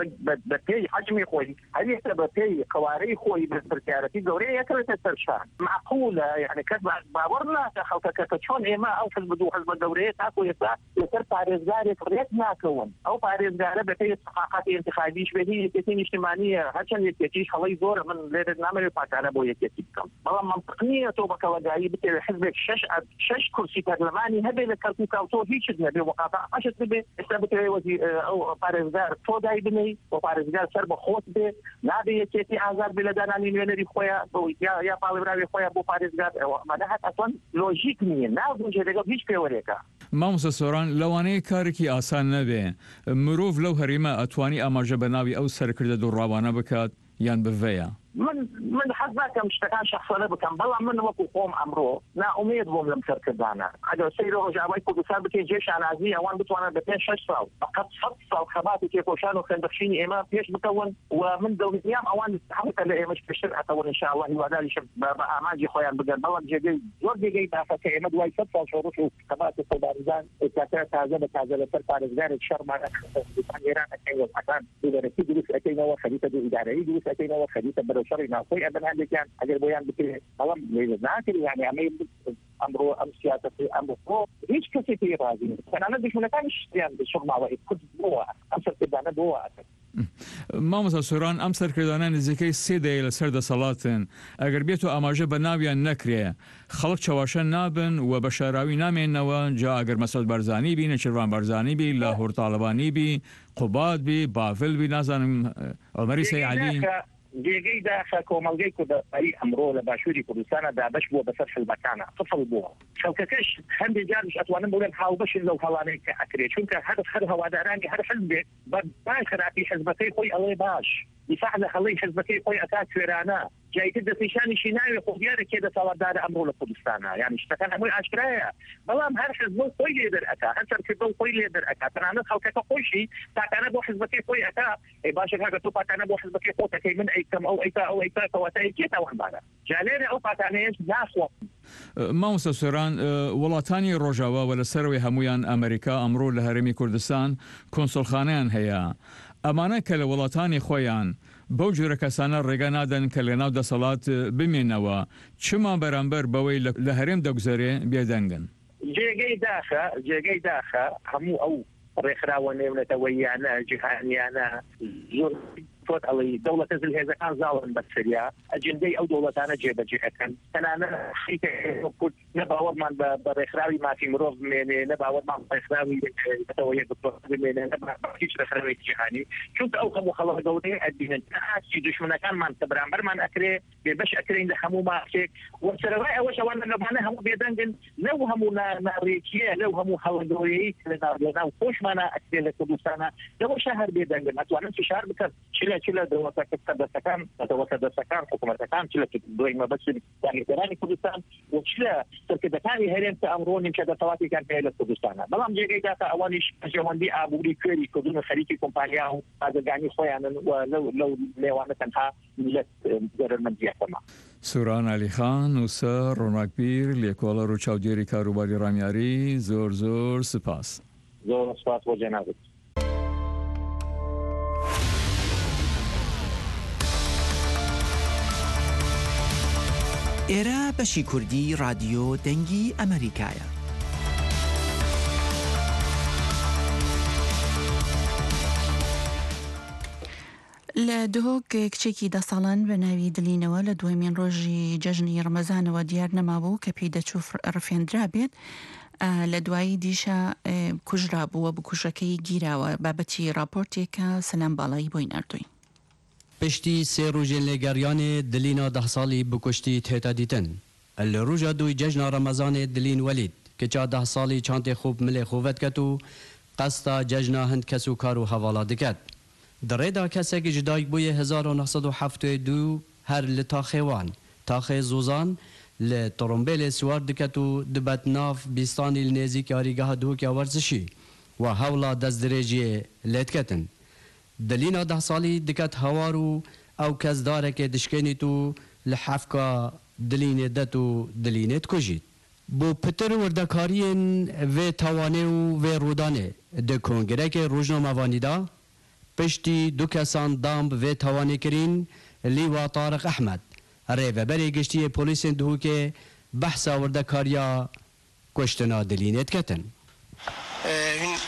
بە پێی حەجمی خۆی هەرێکە بە پێی قوارەی خۆی بەرپرسیارەتی گەورەی یەکەوێتە سەرشان معقولە یعنی کەس باوەڕ ناکە خەڵکەکە کە چۆن ئێمە ئەو حزب دوو حزب گەورەیە تاکو ئێستا لەسەر پارێزگاری پارێک ڕێک ناکەون ئەو پارێزگارە بەپێی استحقاقاتی انتخابیش بێت یەکێتی نیشتیمانیە هەرچەند یەکێتیش هەڵەی زۆرە من لێرە نامەوێت پاکانە بۆ یەکێتی بکەم بەڵام منطق نییە تۆ بە کەڵەگایی بتێوێت حزبێک شەش شەش کورسی پەرلەمانی هەبێت لە کەرکووک و تۆ هیچت نەبێ وەقاتا ئەشت ببێ ئێستا بتەوێت ئەو پارێزگار تۆ دای بنەی بۆ پارێزگار سەر بە خۆت بێ نابێ یەکێتی ئازاد بێ لە دانانی نوێنەری خۆیان بۆ یا پاڵێراوی خۆیان بۆ پارێزگار ئەوەمانە هەت ئەسڵەن لۆژیک نییە نابوونجێ لەگەڵ هیچ پێوەرێکە مامۆستا سۆران لەوانەیە کارێکی ئاسان نەبێ مرۆڤ لەو هەرێمە ئەتوانی ئاماژە بە ناوی ئەو سەرکردە دووڕاوانە بکات یان بڤەیە من من حەز ناکەم شتەکان شەخصانە بکەم بەڵام من وەکو خۆم ئەمڕۆ ناومێد بووم لەم سەرکردانە ئەگەر سەیرە ڕۆژاوای کوردستان بکەین جێ شانازی ئەوان بتوانن بە پێنج شەش ساڵ فقط سەد ساڵ خەباتی تێکۆشان و خوێندەخشینی ئێمە پێش بکەون و من دڵنیام ئەوان هەمووتە لە ئێمەش پێشتر ئەتەون ئینشاءالله هیواداریشم بە ئاماجی خۆیان بگەن بەڵام جێگەی زۆر جێگەی دافەکە ئێمە دوای سەد ساڵ شۆڕش و خەباتی سەوداریزان ئێستاکە تازە بە تازە لەسەر پارێزگارێک شەڕمانە ئێران ئەکەین وەزعەکان دووبەرەکی دروست ئەکەینەوە خەریتە دوو ئیدارەیی دروست ئەکەینەوە خەریتە بەرەو شەڕی ناوخۆی ئەبەن هەندێکیان ئەگەر بۆیان بکرێت بەڵام لێرە ناکرێت یعنی ئەمەی ئەمڕۆ ئەم سیاسەتی ئەمڕۆ هیچ کەسێ پێی رازی نیست تەنانەت دژمنەکانیش شتیان بشڕماوە کورد بۆوە ئەم سەرکردانە بۆوە مامۆستا سۆران ئەم سەرکردانە نزیکەی سێ دەیە لەسەر دەسەڵاتن ئەگەر بێت و ئاماژە بە ناویان نەکرێ خەڵک چاواشە نابن و بە شاراوی نامێنەوە جا ئەگەر مەسعود بەرزانی بی نەچیروان بەرزانی بی لاهور تاڵبانی بی قوبات بی بافل بی نازانم عومەری سەیعەلی جێگەی داخە کۆمەڵگەی کوردستانی ئەمڕۆ لە باشووری کوردستانە دابش بووە بەسەر حزبەکانە فصل بووە خەڵکەکەش هەندێک جارش ئەتوانن بڵێن هاوبەشن لەو هەڵانەی کە ئەکرێت چونکە هەر هەر هەوادارانی هەر حزبێک بە بای خراپی حزبەکەی خۆی ئەڵێ باش دیفاع لە هەڵەی حزبەکەی خۆی ئەکا کوێرانە جایتر دەستنیشانیشی ناوێ خۆ دیارە کێ دەسەڵاتدارە ئەمڕۆ لە کوردستانە یعنی شتەکان هەمووی ئاشکرایە بەڵام هەر حزب خۆی لێ دەرئەکا هەر سەرکردە خۆی لێ دەرئەکا تەنانەت خەڵکەکە خۆشی پاکانە بۆ حزبەکەی خۆی ئەکا ئەی باشە کاکە تۆ پاکانە بۆ حزبەکەی خۆتەکەی من ئەیکەم ئەو ئەیتا ئەو ئەیتا کەواتە ئەیکێتەوەمانە جا لێرە ئەو پاکانەیەش ناخوە مامۆستا سۆران وڵاتانی ڕۆژاوا و لەسەرەوەی هەمویان ئەمریکا ئەمڕۆ لە هەرێمی کوردستان کۆنسڵخانەیان هەیە ئەمانە کە لە وڵاتانی خۆیان بەو جۆرە کەسانە ڕێگە نادەن کە لە ناو دەسەڵات بمێنەوە چما بەرامبەر بەوەی لە هەرێم دەگوزارێ بێدەنگن جێگەی داخە جێگەی داخە هەموو ئەو ڕێکخراوە نێونەتەوەیانە جیهانیانە زۆر فۆت ئەڵی دەوڵەتە زلهێزەکان زاڵن بەسەریا ئەجندەی ئەو دەوڵەتانە جێبەجێەکەن تەنانە کورد نەباوەڕمان بە ڕێکخراوی مافی مرۆڤ بمێنێ نەباوەڕمان ڕێکخراوی بمێنێ هیچ ڕێکخراوێکی جیهانی چونکە ئەو هەموو خەڵک گەورەی ئەدینن ئاسی دوشمنەکانمان کە بەرامبەرمان ئەکرێ بێبەش ئەکرین لە هەموو ماچێک وەسەرەوەی ئەوەش ئەوان لەبانە هەموو بێدەنگن لەو هەموو ناڕێکیە لەو هەموو هەڵەگەورەیی لەناو خۆشمانە ئەکرێ لە کوردستانە لەوەش هەر بێدەنگن ئەتوانن فشار بکەن چ لە دەوڵەتەکە دەستەکان دەوڵەتە دەستەکان حکوومەتەکان چ لە دوای مەبەستی دانیشتوانی کوردستان و چ لە سەرکردەکانی هەرێم کە ئەمڕۆ نیمچە دەسەڵاتێکیان پێ لە کوردستانە بەڵام جێگەی داکە ئەوانیش پەیوەندی ئابووری کوێری کردن خەریکی کۆمپانیا و ئاگەگانی خۆیانن و لەو لێوانە تەنها میلەت گەرەمەندیەکەمە سوران علیخان نووسەر ڕۆناکبیر لێکۆڵەر و چاودێری کاروباری ڕامیاری زۆر زۆر سپاس زۆر سپاس بۆ جەنابەت ئێرە بەشی کوردی رادیۆ دەنگی ئەمریکایە. لە دهۆک کچێکی دە ساڵان بە ناوی دلینەوە لە دوایمین ڕۆژی جەژنی ڕەمەزانەوە دیار نەمابوو کە پێی دەچوو ڕفێنرا بێت لە دوایی دیشە کوژرا بووە بکوژەکەی گیراوە بابەتی راپۆرتێکە سەلام باڵایی بۆی نردووی. پشتی سێ ڕۆژێن لێگەریانێ دلینە ده ساڵی بکوشتی تێتە دیتن لە ڕۆژە دوی جەژنە ڕەمەزانێ دلین وەلید کچا ده ساڵی چانتێ خوب ملێ خوڤەت کەت و قەستا جەژنە هەند کەس و کار و هەواڵا دکەت دەڕێدا کەسێکی جدایک بوویە هەزار و نەسەد و هەفتوێ دوو هەر لە تاخێوان تاخێ زوزان لە تۆڕۆمبێلێ سوار دکەت و دبەت ناف بیستانی لە نێزیک یاریگەها دووکیا وەرزشی و هەوڵا دەست درێژیێ لێتکەتن دلینە ده ساڵی دکەت هەوار و ئەو کەس دارێکێ دشکێنیت و لە حەفکە دلینێ دەت و دلینێت کوژیت بۆ پتر وردەکاریên vê tawanê û vê rodanê di kongerekê rojnamavaniî piştî du kesan damb vê tawanê kirîn Lîwa Tariq Ehmed rêveberê giştiyê polîsên Duhokê behsa werdekariya kuştina dilînê diketin. Hûn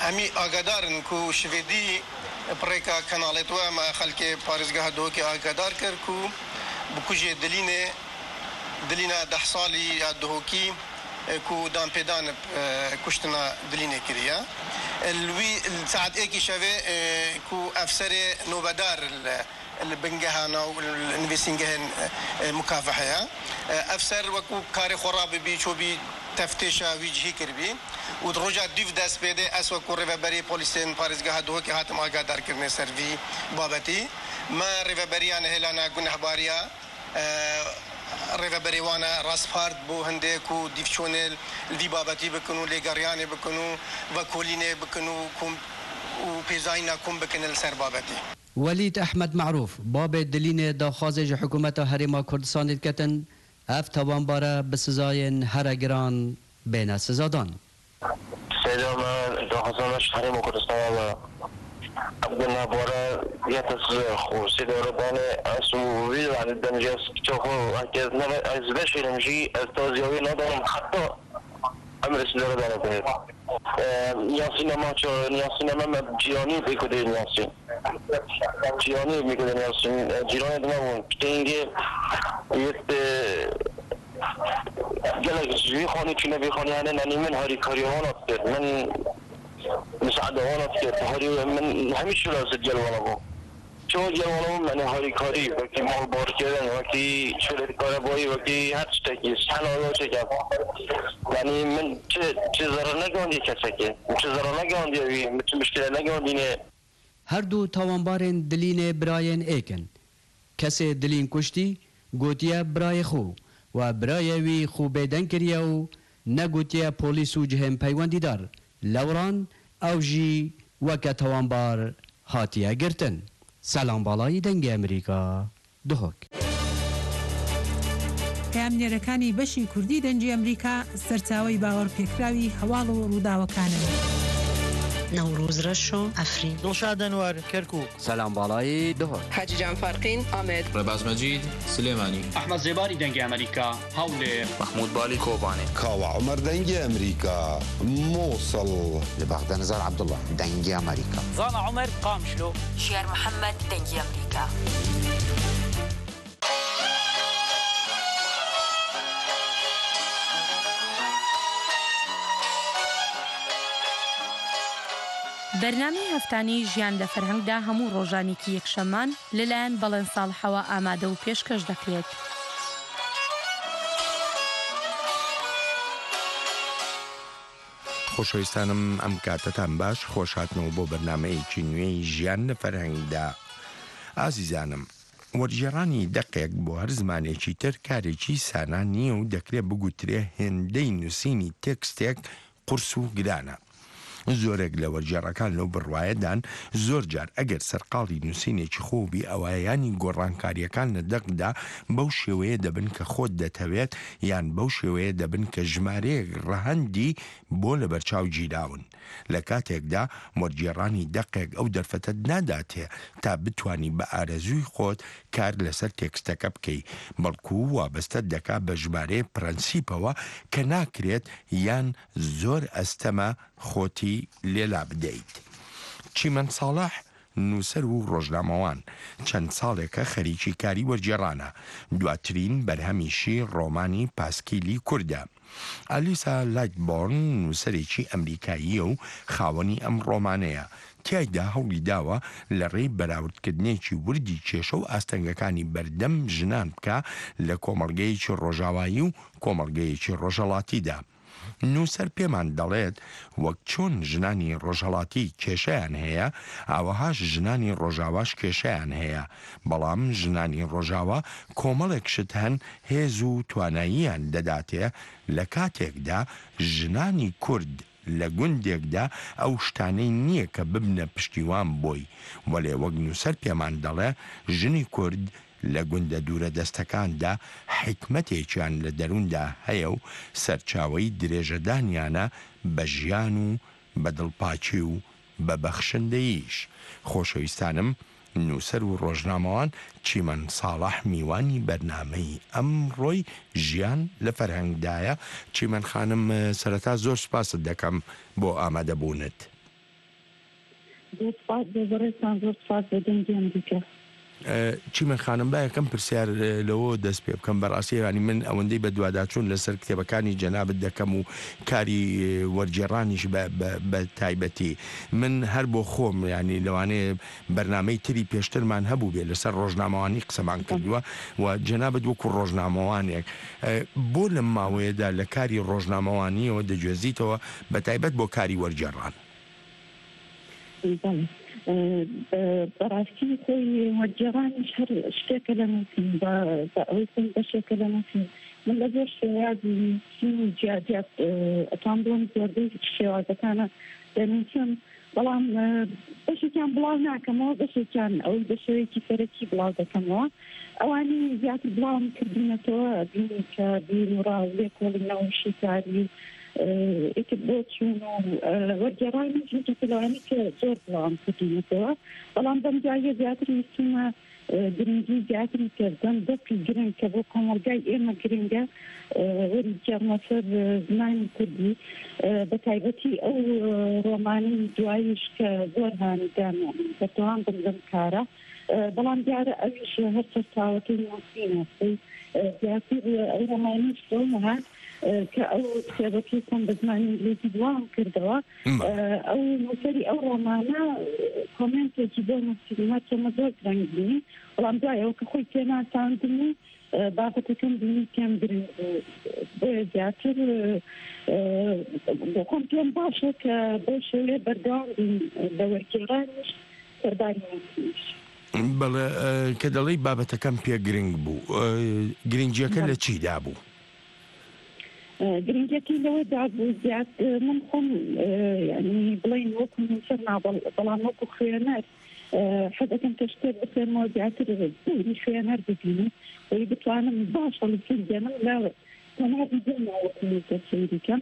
ئەمی ئاگادارن و شوێدی پڕێکا کەناڵێتوە مە خەلکێ پارێزگەها دۆکێ ئاگادار کرد و بکوژێ دلینێ دلینە دەح ساڵی یا دهۆکی کو دامپێدان کوشتنا دلینێ کریە الوی ساعت ئێکی شەوێ کو ئەفسەرێ نۆبەدار البنجهانا والانفستنجهن مكافحة أفسر وكو كاري خراب بي شو بي تفتيشا ويجهي كربي ودرجة ديف داس بيدي أسوأ كوريفا بري بوليسين بارزجها دوه كي هاتم آگادار كرني سرفي بابتي ما ريفا بريان هلانا جنح باريا ريفا بريوانا راس فارد بو هنديكو ديفشونيل الفي بابتي بكنو ليغارياني بكنو وكوليني بكنو كوم وبيزاينا كوم بكن السر بابتي ولید احمد معروف باب دلین داخوازج حکومت هرما کردستان کتن اف توانباره به سزای هر گران بین سزادان سلام داخوازش هرما کردستان و ابدنا باره یتس خوصی داردان اسو ویل عن الدنجاس چوخو اکیز نبا از بشیرمجی از تازیوی ندارم حتی امر اسلام دارم کنید نیاسی نما چو نیاسی نما جیانی بیکده نیاسی جیانی میکده نیاسی جیران دمون پتینگه یت گلک زوی خانی چونه بی خانی هنه ننی من هاری کاری هانات کرد من مساعده هانات کرد هاری من همیشه راست جلوانا بو چون جلوانا من هاری کاری وقتی مال بار کردن وقتی شلت کار بایی وقتی هر چطکی سنایا چه کرد یعنی من چه چه ضرر نگاندی کسی که چه ضرر نگاندی وی چه مشکل نگاندی نه هر دو توانبارن دلین براین ایکن کسی دلین کشتی گوتیا برای خو و برای وی خو بیدن کریه و نگوتیا پولیس و جهم پیوندی دار لوران او جی وکا توانبار هاتیا گرتن سلام بالای دنگ امریکا دهوک پامنێرەکانی بەشی کوردی دەنجی ئەمریکا سەرچاوی باوەڕ پێکراوی هەواڵ و ڕووداوەکانن. نوروز رشو افرین دلشاد انوار کرکوک سلام بالای دهوک حاجی جان فارقین آمد رباز مجید سليماني احمد زباري دنجي امريكا هاولي محمود بالي كوباني كاوا عمر دنجي امريكا موصل لبغداد نزار عبد الله دنجي امريكا زانا عمر قامشلو شير محمد دنجي امريكا بەرنامەی هەفتانەی ژیان لە فەرهەنگدا هەموو ڕۆژانێکی یەکشەممان لەلایەن بەڵێن ساڵحەوە ئامادە و پێشکەش دەکرێت. خۆشەویستانم ئەم کاتتان باش خۆشهاتنەوە بۆ بەرنامەیەکی نوێی ژیان لە فەرهەنگدا. ئازیزانم وەرجێڕانی دەقێک بۆ هەر زمانێکی تر کارێکی سانا نییە و دەکرێت بگوترێ هێندەی نووسینی تێکستێک قورس و گرانە. زۆرێک لە وەرجێڕەکان لەو بڕوایەدان زۆر جار ئەگەر سەرقاڵی نووسینێکی خۆبی ئەوایانی گۆڕانکاریەکان لە دەقدا بەو شێوەیە دەبن کە خۆت دەتەوێت یان بەو شێوەیە دەبن کە ژمارەیەک ڕەهەندی بۆ لە بەرچاو گیراون. لە کاتێکدا وەرجێڕانی دەقێک ئەو دەرفەتت ناداتێ تا بتانی بە ئارەزووی خۆت کار لەسەر تێکستەکە بکەی بەڵکو وابەستە دەکا بە ژمارەیە پرەنسیپەوە کە ناکرێت یان زۆر ئەستەمە خۆتی لێلا بدەیت. چیمەن ساڵح نووسەر و ڕۆژنامەوان چەند ساڵێکە خەریکی کاری وەرجێڕانە. دواترین بەرهەمیشی ڕۆمانی پاسکیلی کووردە. ئالیسا لایتبۆرن نووسەرێکی ئەمریکاییە و خاوەنی ئەم ڕۆمانەیە. تیایدا هەوڵی داوە لە ڕێی بەراوردکردنێکی وردی کێشە و ئاستەنگەکانی بەردەم ژنان بکە لە کۆمەڵگەیەکی ڕۆژاوایی و کۆمەڵگەیەکی ڕۆژهەڵاتیدا. نووسەر پێمان دەڵێت وەک چۆن ژنانی ڕۆژهەڵاتی کێشەیان هەیە ئاوەهاش ژنانی ڕۆژاواش کێشەیان هەیە، بەڵام ژنانی ڕۆژاوا کۆمەڵێک شت هەن هێز و تواناییان دەداتێ لە کاتێکدا ژنانی کورد لە گوندێکدا ئەو شتانەی نییە کە ببنە پشتیوان بۆی. وەلێ وەک نووسەر پێمان دەڵێ ژنی کورد لە گوندە دوورە دەستەکاندا حکمەتێکیان لە دەرووندا هەیە و سەرچاوەی درێژەدانیانە بە ژیان و بە دڵپاچی و بە بەخشندەییش. خۆشەویستانم نووسەر و ڕۆژنامەوان چیمەن ساڵح میوانی بەرنامەی ئەمڕۆی ژیان لە فەرهەنگدایە. چیمەن خانم سەرەتا زۆر سوپاست دەکەم بۆ ئامادەبوونت. زۆر سپاس بۆ بەڕێستان، زۆر سپاس بۆ دەنگی ئەمریکا. چیمە خانم با یەکەم پرسیار لەوە دەست پێ بکەم بەڕاستیانی من ئەوەندەی بە دوواداچوون لەسەر کتێبەکانی جەنابەت دەکەم و کاری وەرگێڕانیش بە تایبەتی من هەر بۆ خۆم ینی لەوانەیە بەرنامەی تری پێشترمان هەبوو بێ لەسەر ڕۆژنامەوانی قسەمان کردووە و جەنابەت وەکو ڕۆژنامەوانێک بۆ لەم ماوەیەدا لە کاری ڕۆژنامەوانیەوە دەگوێزیتەوە بە تایبەت بۆ کاری وەرگێڕان. بەڕاستی خۆی وەرگێڕانیش هەر شتێکە لە نووسین بە ئەوەی خۆی بەشێکە لە نووسین من لە زۆر شێوازی جیاجات ئەتان بۆم زۆربەی شێوازەکانە دەنووسم، بەڵام بەشێکیان بڵاو ناکەمەوە، بەشێکیان ئەوەی بە شێوەیەکی سەرەکی بڵاو دەکەمەوە. ئەوانی زیاتر بڵاوم کردینەتەوە بینی کە بیر و ڕاو لێ کۆڵینەوە شیکاری ئیتر بۆ چوون و وەرگێڕانی ژوتەکەلوانی کە زۆر بڵاوم کردینەتەوە، بەڵام بەم جایە زیاتر ویستمە گرنگی زیاتری کردن دەستی گرنگ کە بۆ کۆمەلگای ئێمە گرنگە وەرگێڕنە سەر زمانی کوردی بە تایبەتی ئەو ڕۆمانی دواییش کە زۆر هانیدان بەتوان بن لەم کارە، بەڵام دیارە ئەویش هەر سەرچاوەکەی نووسینەکەی زیاتر ئەو ڕۆمانیش دڵمەها کە ئەو کتێبەکەی کۆم بە زمانی ئینگلیزی بڵاوم کردەوە، ئەو نووسەری ئەو ڕۆمانە کۆمنتێکی بۆ نووسیدمە چەمە زۆر گرنگ بوونی، بەڵام دوایەوە کە خۆی تێناساندنی بابەتەکەم بینی پێم گرنگ بۆیە زیاتر بۆ خۆم پێم باشە کە بۆ شێوەیە بەردەوام بین لە وەرگێڕانیش سەرداری نووسینیش. بەڵێ کە دەڵی بابەتەکەم پێ گرنگ بوو، گرنگیەکە لە چیدا بوو؟ گرنگەتی لەوە دابوو زیات من خۆم ینی بڵین وەکو نووسەر نابڵ بەڵام وەکو خوێنەر حەزەکەم کە شتێک بخوێنمەوە زیاتر بوونی خوێنەر ببینم وی بتوانم باشە لەسیر دێنم لە تەنها ببینەوە وەکو نووسەر سەیریکەم.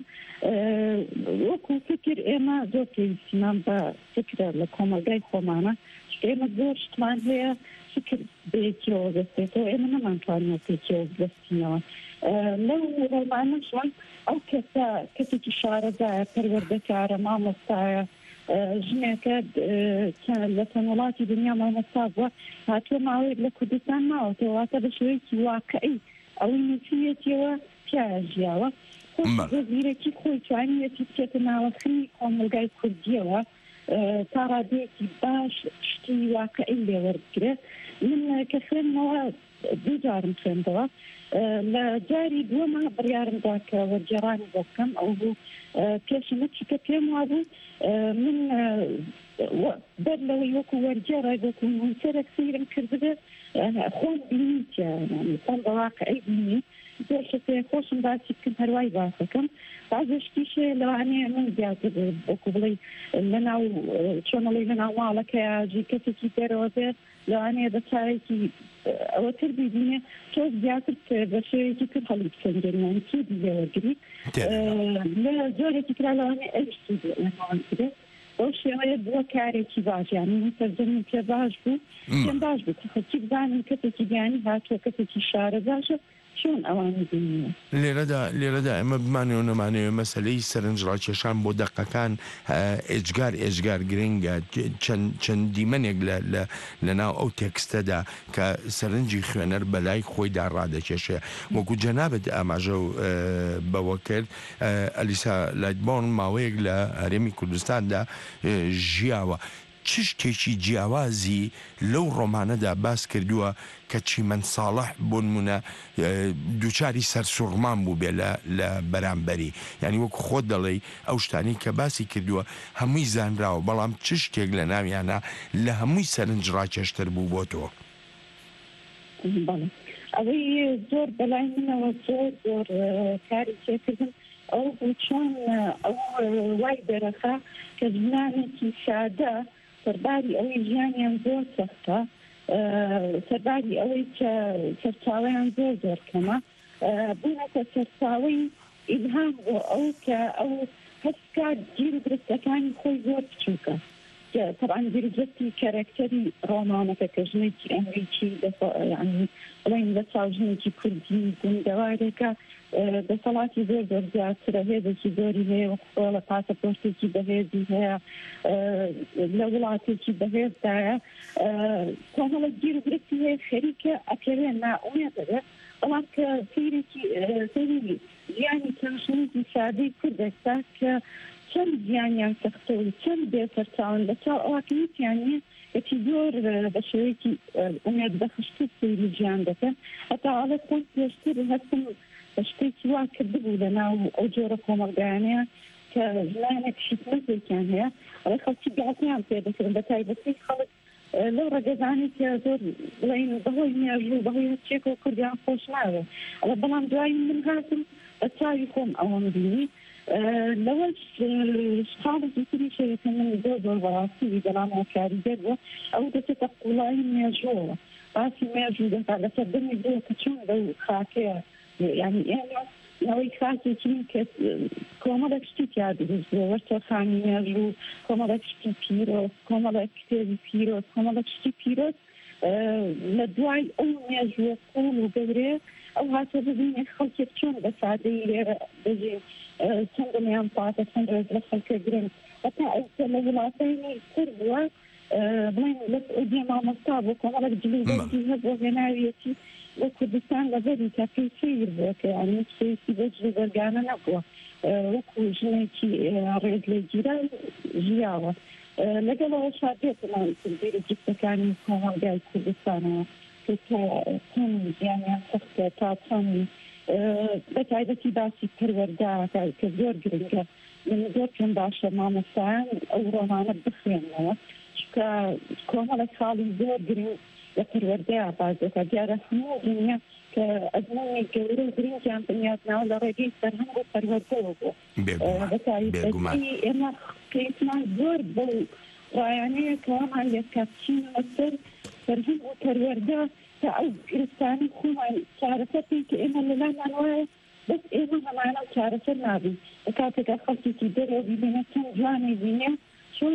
وەکو فکر ئێمە زۆر پێویستیمان بە فکرە لە کۆمەلگای خۆمانە، ئێمە زۆر شتمان هەیە فکر بەیەکیەوە دەستێتەوە، ئێمە نەمانتوانێت پێکیەوە بستینەوە. لەو ڕۆمانەشان ئەو کەسە کەسێکی شارەزایە پەروەردەکارە مامۆستایە ژنێکە لە چەند وڵاتی دنیا مامۆستا بووە هاتووە ماوەیەک لە کوردستان ماوەتەوە، واتە بە شێوەیەکی واقعی ئەوەی نووسیەتیەوە پیاە ژیاوە زیرەکی خۆی توانیەتی بچێتە ناوەخنی کۆمەلگای کوردیەوە تا ڕادەیەکی باش شتی واقعی لێوەرگرێت. من کە خوێنمەوە دوو جارم خوێندەوە، لە جاری دووەمە بڕیارمدا کە وەرگێڕانی بۆ بکەم، ئەو بوو پێشمە چیکە پێم وابوو من بەر لەوەی وەکو وەرگێڕە وەکو نووسەرێک سەیرم کردبێ خۆم بینیتە خۆم بە واقعی بینی زۆر شتێ خۆشم باسی بکەم هەروای باسەکەم. بازشتیشێ لەوانەیە من زیاتر وەکو بڵێ لەناو چۆنەڵی لەناو ماڵەکەیە ژی کەسێکی دەرەوە بێت لەوانەیە بە چارێکی ئەوەتر ببینێ تۆ زیاتر بە شێوەیەکی تر هەڵی بسەنجێنیان سوودی لێوەرگری لە زۆرێکی کرا لەوانەیە ئەویش سوودی لەماوان کرێت. ئەو شێوەیە بووە کارێکی باش، یانی من سەرجەمی پێ باش بوو پێم باش بوو خەڵکی بزانن کەسێکی گیانی هاتووە کەسێکی شارەزاشە چۆن ئەوانی بینیە. لێرەدا لێرەدا ئەمە بمانێ و نەمانەوە مەسەلەی سەرنجڕاکێشان بۆ دەقەکان ئێجگار ئێجگار گرنگە چەند دیمەنێک لە ناو ئەو تێکستەدا کە سەرنجی خوێنەر بەلای خۆیدا ڕادەکێشێ وەکو جەنابەت ئاماژە و بەوە کرد. ئەلیسا لایتبۆن ماوەیەک لە هەرێمی کوردستاندا ژیاوە. چ شتێکی جیاوازی لەو ڕۆمانەدا باس کردووە کە چیمەند ساڵح بۆ نمونە دووچاری سەرسوڕمان بوو بێ لە بەرامبەری، ینی وەکو خۆت دەڵێی ئەو شتانی کە باسی کردووە هەمووی زانراوە، بەڵام چ شتێک لە ناویانە لە هەمووی سەرنج ڕاکێشتر بوو بۆ تۆ؟ ئەوەی زۆر بەلای منەوە زۆر زۆر کاری تێکردن ئەو بوو چۆن ئەو وای دەرەخە کە ژنانێکی سادە سەرباری ئەوەی ژیانیان زۆر سەختە، سەرباری ئەوەی کە سەرچاوەیان زۆر زۆر کەمە بوونەتە سەرچاوەی ئیلهام بۆ ئەو کە ئەو هەستکات گیر و درستەکانی خۆی زۆر بچووکە طبعا دیرجەتی کارکتەری ڕۆمانەکە کە ژنێکی ئەمریکی ینی بڵین لە چاو ژنێکی کوردی گوندەوارێکە دەسەڵاتی زۆر زۆر زیاترە هێزێکی زۆری هەیە وەخۆ لە پاسەپۆرتێکی بەهێزی هەیە لە وڵاتێکی بەهێزدایە کۆمەڵە گیر و گرفتی هەیە خەریکە ئەکەوێ نائومێ دەبێت بەڵام کە سیرێکی سەری ژیانی چەندشنێکی سادەی کوردێکتا کە چەند ژیانیان سەختەوەی چەند بێسەرچاون لە چاو ئەواکەویتیانە کەچی زۆر بە شێوەیەکی ئومێد بەخشتی سەیری ژیان دەکەن هەتا ئاڵێ خۆم پێشتر هەستم شتێکی وا کردبوو لە ناو ئەو جۆرە کۆمەڵگایانەیە کە ژنانێک شتمەزێکیان هەیە ئەڵێ خەڵکی گاتیان پێ دەکردن بە تایبەتی خەڵک لەو ڕێگەزانی کە زۆر بڵین بەهۆی مێژوو بەهۆی هەرچێکەوە کوردیان خۆش ناوێ ئەڵێ بەڵام دوایی من هاتم بە چاوی خۆم ئەوەم بینی لەوەش خاڵێکی تری شەیەکە من زۆر زۆر بەڕاستی دەڵامەوە کاریگەر بووە ئەو دەچێتە قوڵایی مێژووەوە باسی مێژوو دەکات لەسەر دەمی بۆ کە چۆن لەو خاکەیە یعنی ئێمە نەوەی خاکێکی کە کۆمەڵێک شتی تیا دروست بووە وەرچە خانی مێژوو کۆمەڵێک شتی پیرۆز کۆمەڵێک کتێبی پیرۆز کۆمەڵێک شتی پیرۆز لە دوای ئەو مێژووە قوڵ و گەورەیە ئەو هاتە ببینێ خەڵکێک چۆن بە سادەی لێرە دەژێ چەندەمیان پاتە چەند ڕێز لە خەڵکە گرنگ هەتا ئەو لە وڵاتانی کورد بووە بڵین لە ئەودیە مامۆستا بوو کۆمەڵێک جلوبەرگی هەبووە هێناویەتی بۆ کوردستان لەبەری کەپی سیر بووە کە یانی سێسی بۆ جلوبەرگانە نەبووە وەکو ژنێکی ڕێز لێ گیرە ژیاوە لەگەڵەوە شادێتمان کردیرە جفتەکانی کۆمەڵگای کوردستانەوە چەند ژیانیان سەختە تا چەند بە تایبەتی باسی پەروەردە کە زۆر گرنگە من زۆر پێم باشە مامۆستایان ئەو ڕۆمانە بخوێنەوە چونکە کۆمەڵێک خاڵی زۆر گرنگ لە پەروەردەیە باز دەکات دیارە هەموو دنیا کە ئەزمانی گەورە و گرنگیان بنیازناوە لە ڕێگەی سەرهەم بۆ پەروەردەوە بوو بە تایبەتی ئێمە پێیتمان زۆر بەو ڕایانەیە کە ئەمان لێکاتچینەوە سەر سەرهەم بۆ پەروەردە تا ئەو گرستانی خۆمان چارەسەر کە ئێمە لەلامان وایە بەس ئێمە هەمانە چارەسەر نابین لە کاتێکە خەڵکێکی دەرەوە ببینە چەند جوانی بینێ چۆن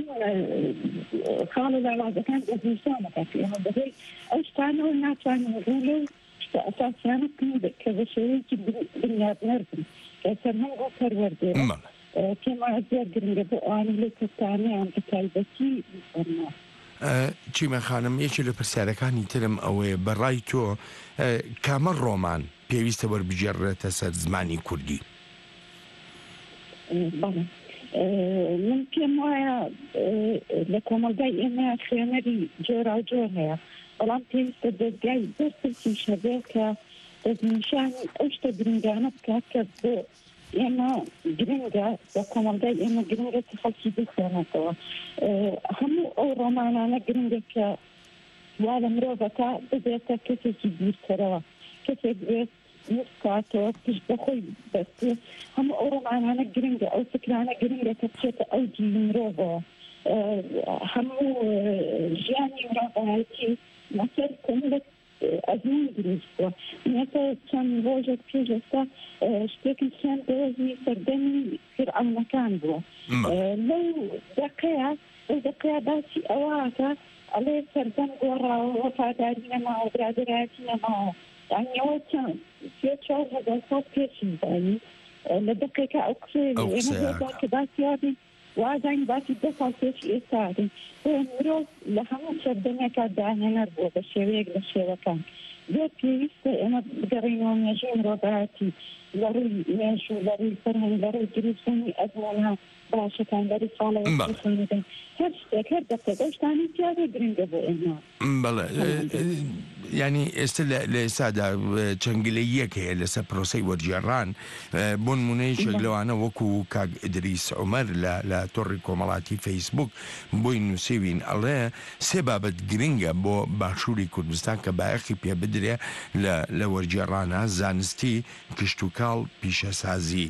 خاڵە لاوازەکان دەبیستانەکە ئێمە بەبێت ئەو شتانەوە ناتوانین ڕوو لەو شتە ئەساسیانە بکەین کە بە شێوەیەکی بنیادنەر بن کە سەرهەم بۆ پەروەردەیە پێم وایە زۆر گرنگە بۆ ئەوانەی لە کوردستانیان بە تایبەتی بفەرمێن چیمە خانم یەکی لە پرسیارەکانی ترم ئەوەیە بەڕای تۆ کامە ڕۆمان پێویستە وەربژێڕێتە سەر زمانی کوردی من پێم وایە لە کۆمەلگای ئێمە خوێنەری جۆرا و جۆر هەیە بەڵام پێویستە دەستگای بەرپرسی شەبێ کە دەستنیشانی ئەو شتە گرنگانە بکات کە بۆ ئێمە گرنگە بە کۆمەلگای ئێمە گرنگە کە خەڵکی بخوێنێتەوە هەموو ئەو ڕۆمانانە گرنگە کە وا لە مرۆڤەکە ببێتە کەسێکی بیرکەرەوە کەسێک بێت نووساتەوە پشت بەخۆی بەستێ هەموو ئەو ڕۆمانانە گرنگە ئەو فکرانە گرنگە کە بچێتە ئەو جی مرۆڤەوە هەموو ژیانی مرۆڤایەتی لەسەر کۆمەڵێک ئەزمون دروست بووە نێتە چەند ڕۆژێک پێش ئێستا شتێکی چەند دۆزی سەردەمی فرعەونەکان بووە لەو دەقەیە ئەو دەقەیە باسی ئەوەکە ئەڵێ سەردەم گۆڕاوە وەفاداری نەماوە برادەرایەتی نەماوە یانیەوە چەند پێ چوار هەزار ساڵ پێشی زانی لە دەقێکە ئەو قسەیە ئێمە کە باسی یادی وازانی باسی دە ساڵ پێشی ئێستادی مرۆڤ لە هەموو سەردەمێکە داهێنەر بووە بە شێوەیەک لە شێوەکان زۆر پێویستە ئێمە بگەڕێنەوە مێژووی مرۆڤایەتی لە ڕووی مێژوو لە ڕووی فەرهەنگ لە ڕووی دروستبوونی ئەزمونها باشەکان لەری ساڵەوە بخوێنیدەن هەر شتێک هەر دەقێک ئەو شتانی زیادە گرنگە بۆ ئێمە بەڵێ ینی ئێستا لە ئێستادا چەنگلەیەک هەیە لەسەر پرۆسەی وەرگێڕان بۆ نمونەیەکێک لەوانە وەکو کاک ئیدریس عومەر لە تۆڕی کۆمەڵاتی فەیسبوک بۆی نووسیوین ئەڵێ سێ بابەت گرنگە بۆ باشووری کوردستان کە بایەخی پێ بدرێ لە وەرگێڕانە زانستی کشت و کاڵ پیشەسازی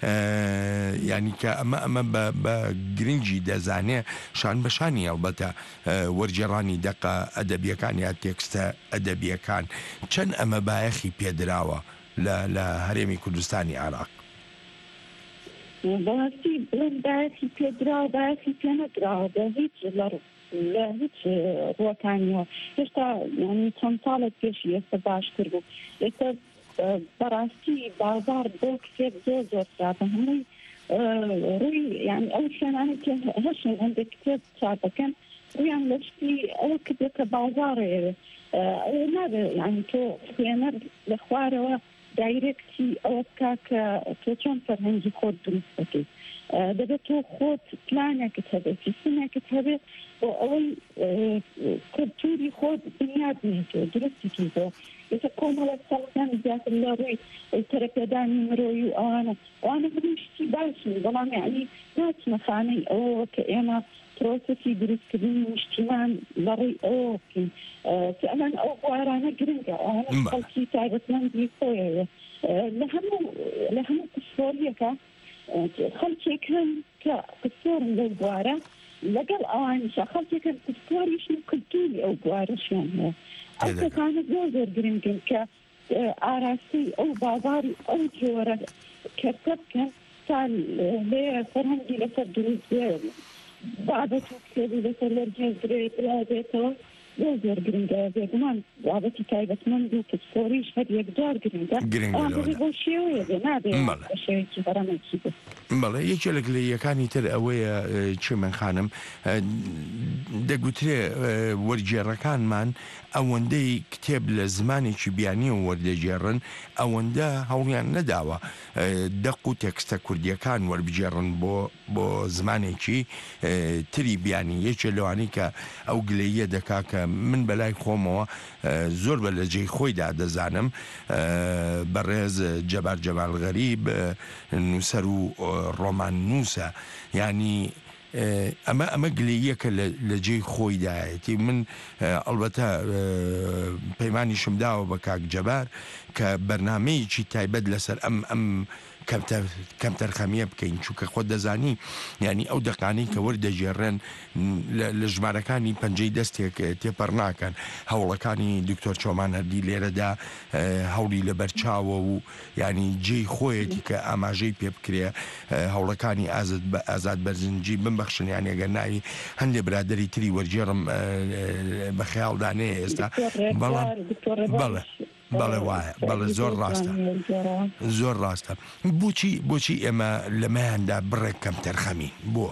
ینی کە ئەمە ئەمە بە گرنگی دەزانێ شان بەشانی ئەڵبەتە وەرگێڕانی دەقە ئەدەبیەکان یا تێکستە ئەدەبیەکان چەند ئەمە بایەخی پێدراوە لە هەرێمی کوردستانی عێراق بەڕاستی بڵێن باسی پێدرا و باسی پێ نەدراوە بە هیچ لە هیچ ڕوەکانیەوە هێشتا ینی چەند ساڵێک پێشی ئێستا باشتر بوو ئێستا بەڕاستی بازار بۆ کتێب زۆر زۆر سابە هەمووی ڕووی یعنی ئەو شوێنانی کە هەشن هەندێک کتێب چاپەکەن ڕویان لە شتی ئەوە کردێ کە بازاڕێوێ ئەوە نابێ ینی تۆ خوێنەر لە خوارەوە دایرێکتی ئەوە بکا کە تۆ چۆن فەرهەنگی خۆت دروست دەکەیت دەبێت تۆ خۆت پلانێکت هەبێت سیستمێکت هەبێت بۆ ئەوەی کەلتوری خۆت بنیاد بنێتەوە درستی کردەوە ئێستا کۆمەڵە ساڵەکان زیاتر لە ڕووی تەرەپێدانی مرۆیی و ئەوانە ئەوانە هەموو شتی باشن بەڵام یعنی ناچنە خانەی ئەوە کە ئێمە پرۆسەسی دروستکردنی نیشتیمان لە ڕووی ئەوە بکەین کە ئەمان ئەو بوارانە گرنگە ئەوانە خەڵکی تایبەتمەندی خۆیەوە لە هەموو لە هەموو پسپۆریەکە خەڵکێک هەن کە پسپۆرن لەو بوارە لەگەڵ ئەوانیشە خەڵکێکە پسپۆریشن و کلتوری ئەو بوارەشیان هەیە ئەو کەسانە زۆر زۆر گرنگن کە ئاراستی ئەو بازاری ئەو جۆرە کەرتە بکەن تا لێ فەرهەنگی لەسەر دروست بابەت و کتێبی لەسەر لەرجێ درێت بێتەوە زۆر زۆر گرنگە بێگومان بابەتی تایبەتمەند و پسپۆریش هەر یەکجار گرنگە ئەوانە بۆ شێوەیە بێ نابێت بە شێوەیەکی بەڕەمێکی بێت بەڵێ یەکێک لە یەکانی تر ئەوەیە چێمەن خانم دەگوترێ وەرگێڕەکانمان ئەوەندەی کتێب لە زمانێکی بیانیە وەردەگێڕن ئەوەندە هەوڵیان نەداوە دەق و تێکستە کوردیەکان وەربگێڕن بۆ بۆ زمانێکی تری بیانی یەکێ لەوانی کە ئەو گلەیە دەکا کە من بەلای خۆمەوە زۆر بە لە جێی خۆیدا دەزانم بەڕێز جەبار جەمال غەریب نووسەر و ڕۆمان نووسە ینی ئەمە ئەمە گلەیەکە لە جێی خۆیدایەتی من ئەڵبەتە پەیمانیشم داوە بە کاک جەبار کە بەرنامەیەکی تایبەت لەسەر ئەم ئەم کەم تەرخەمیە بکەین چونکە خۆ دەزانی ینی ئەو دەقانەی کە وەردەژێڕێن لە ژمارەکانی پەنجەی دەستێک تێپەڕ ناکەن هەوڵەکانی دکتۆر چۆمان هەردی لێرەدا هەوڵی لە بەرچاوە و ینی جێی خۆیەتی کە ئاماژەی پێ بکرێ هەوڵەکانی ئازاد بەرزنجی بمبەخشن یان ئەگەر ناوی هەندێک برادەری تری وەرگێڕم بە خەیاڵدانەیە ئێستا بەڵام بەڵێ بەڵێ وایە بەڵێ زۆر ڕاستە زۆر ڕاستە بۆچی بۆچی ئێمە لەمەیاندا بڕێک کەم تەرخەمین بۆ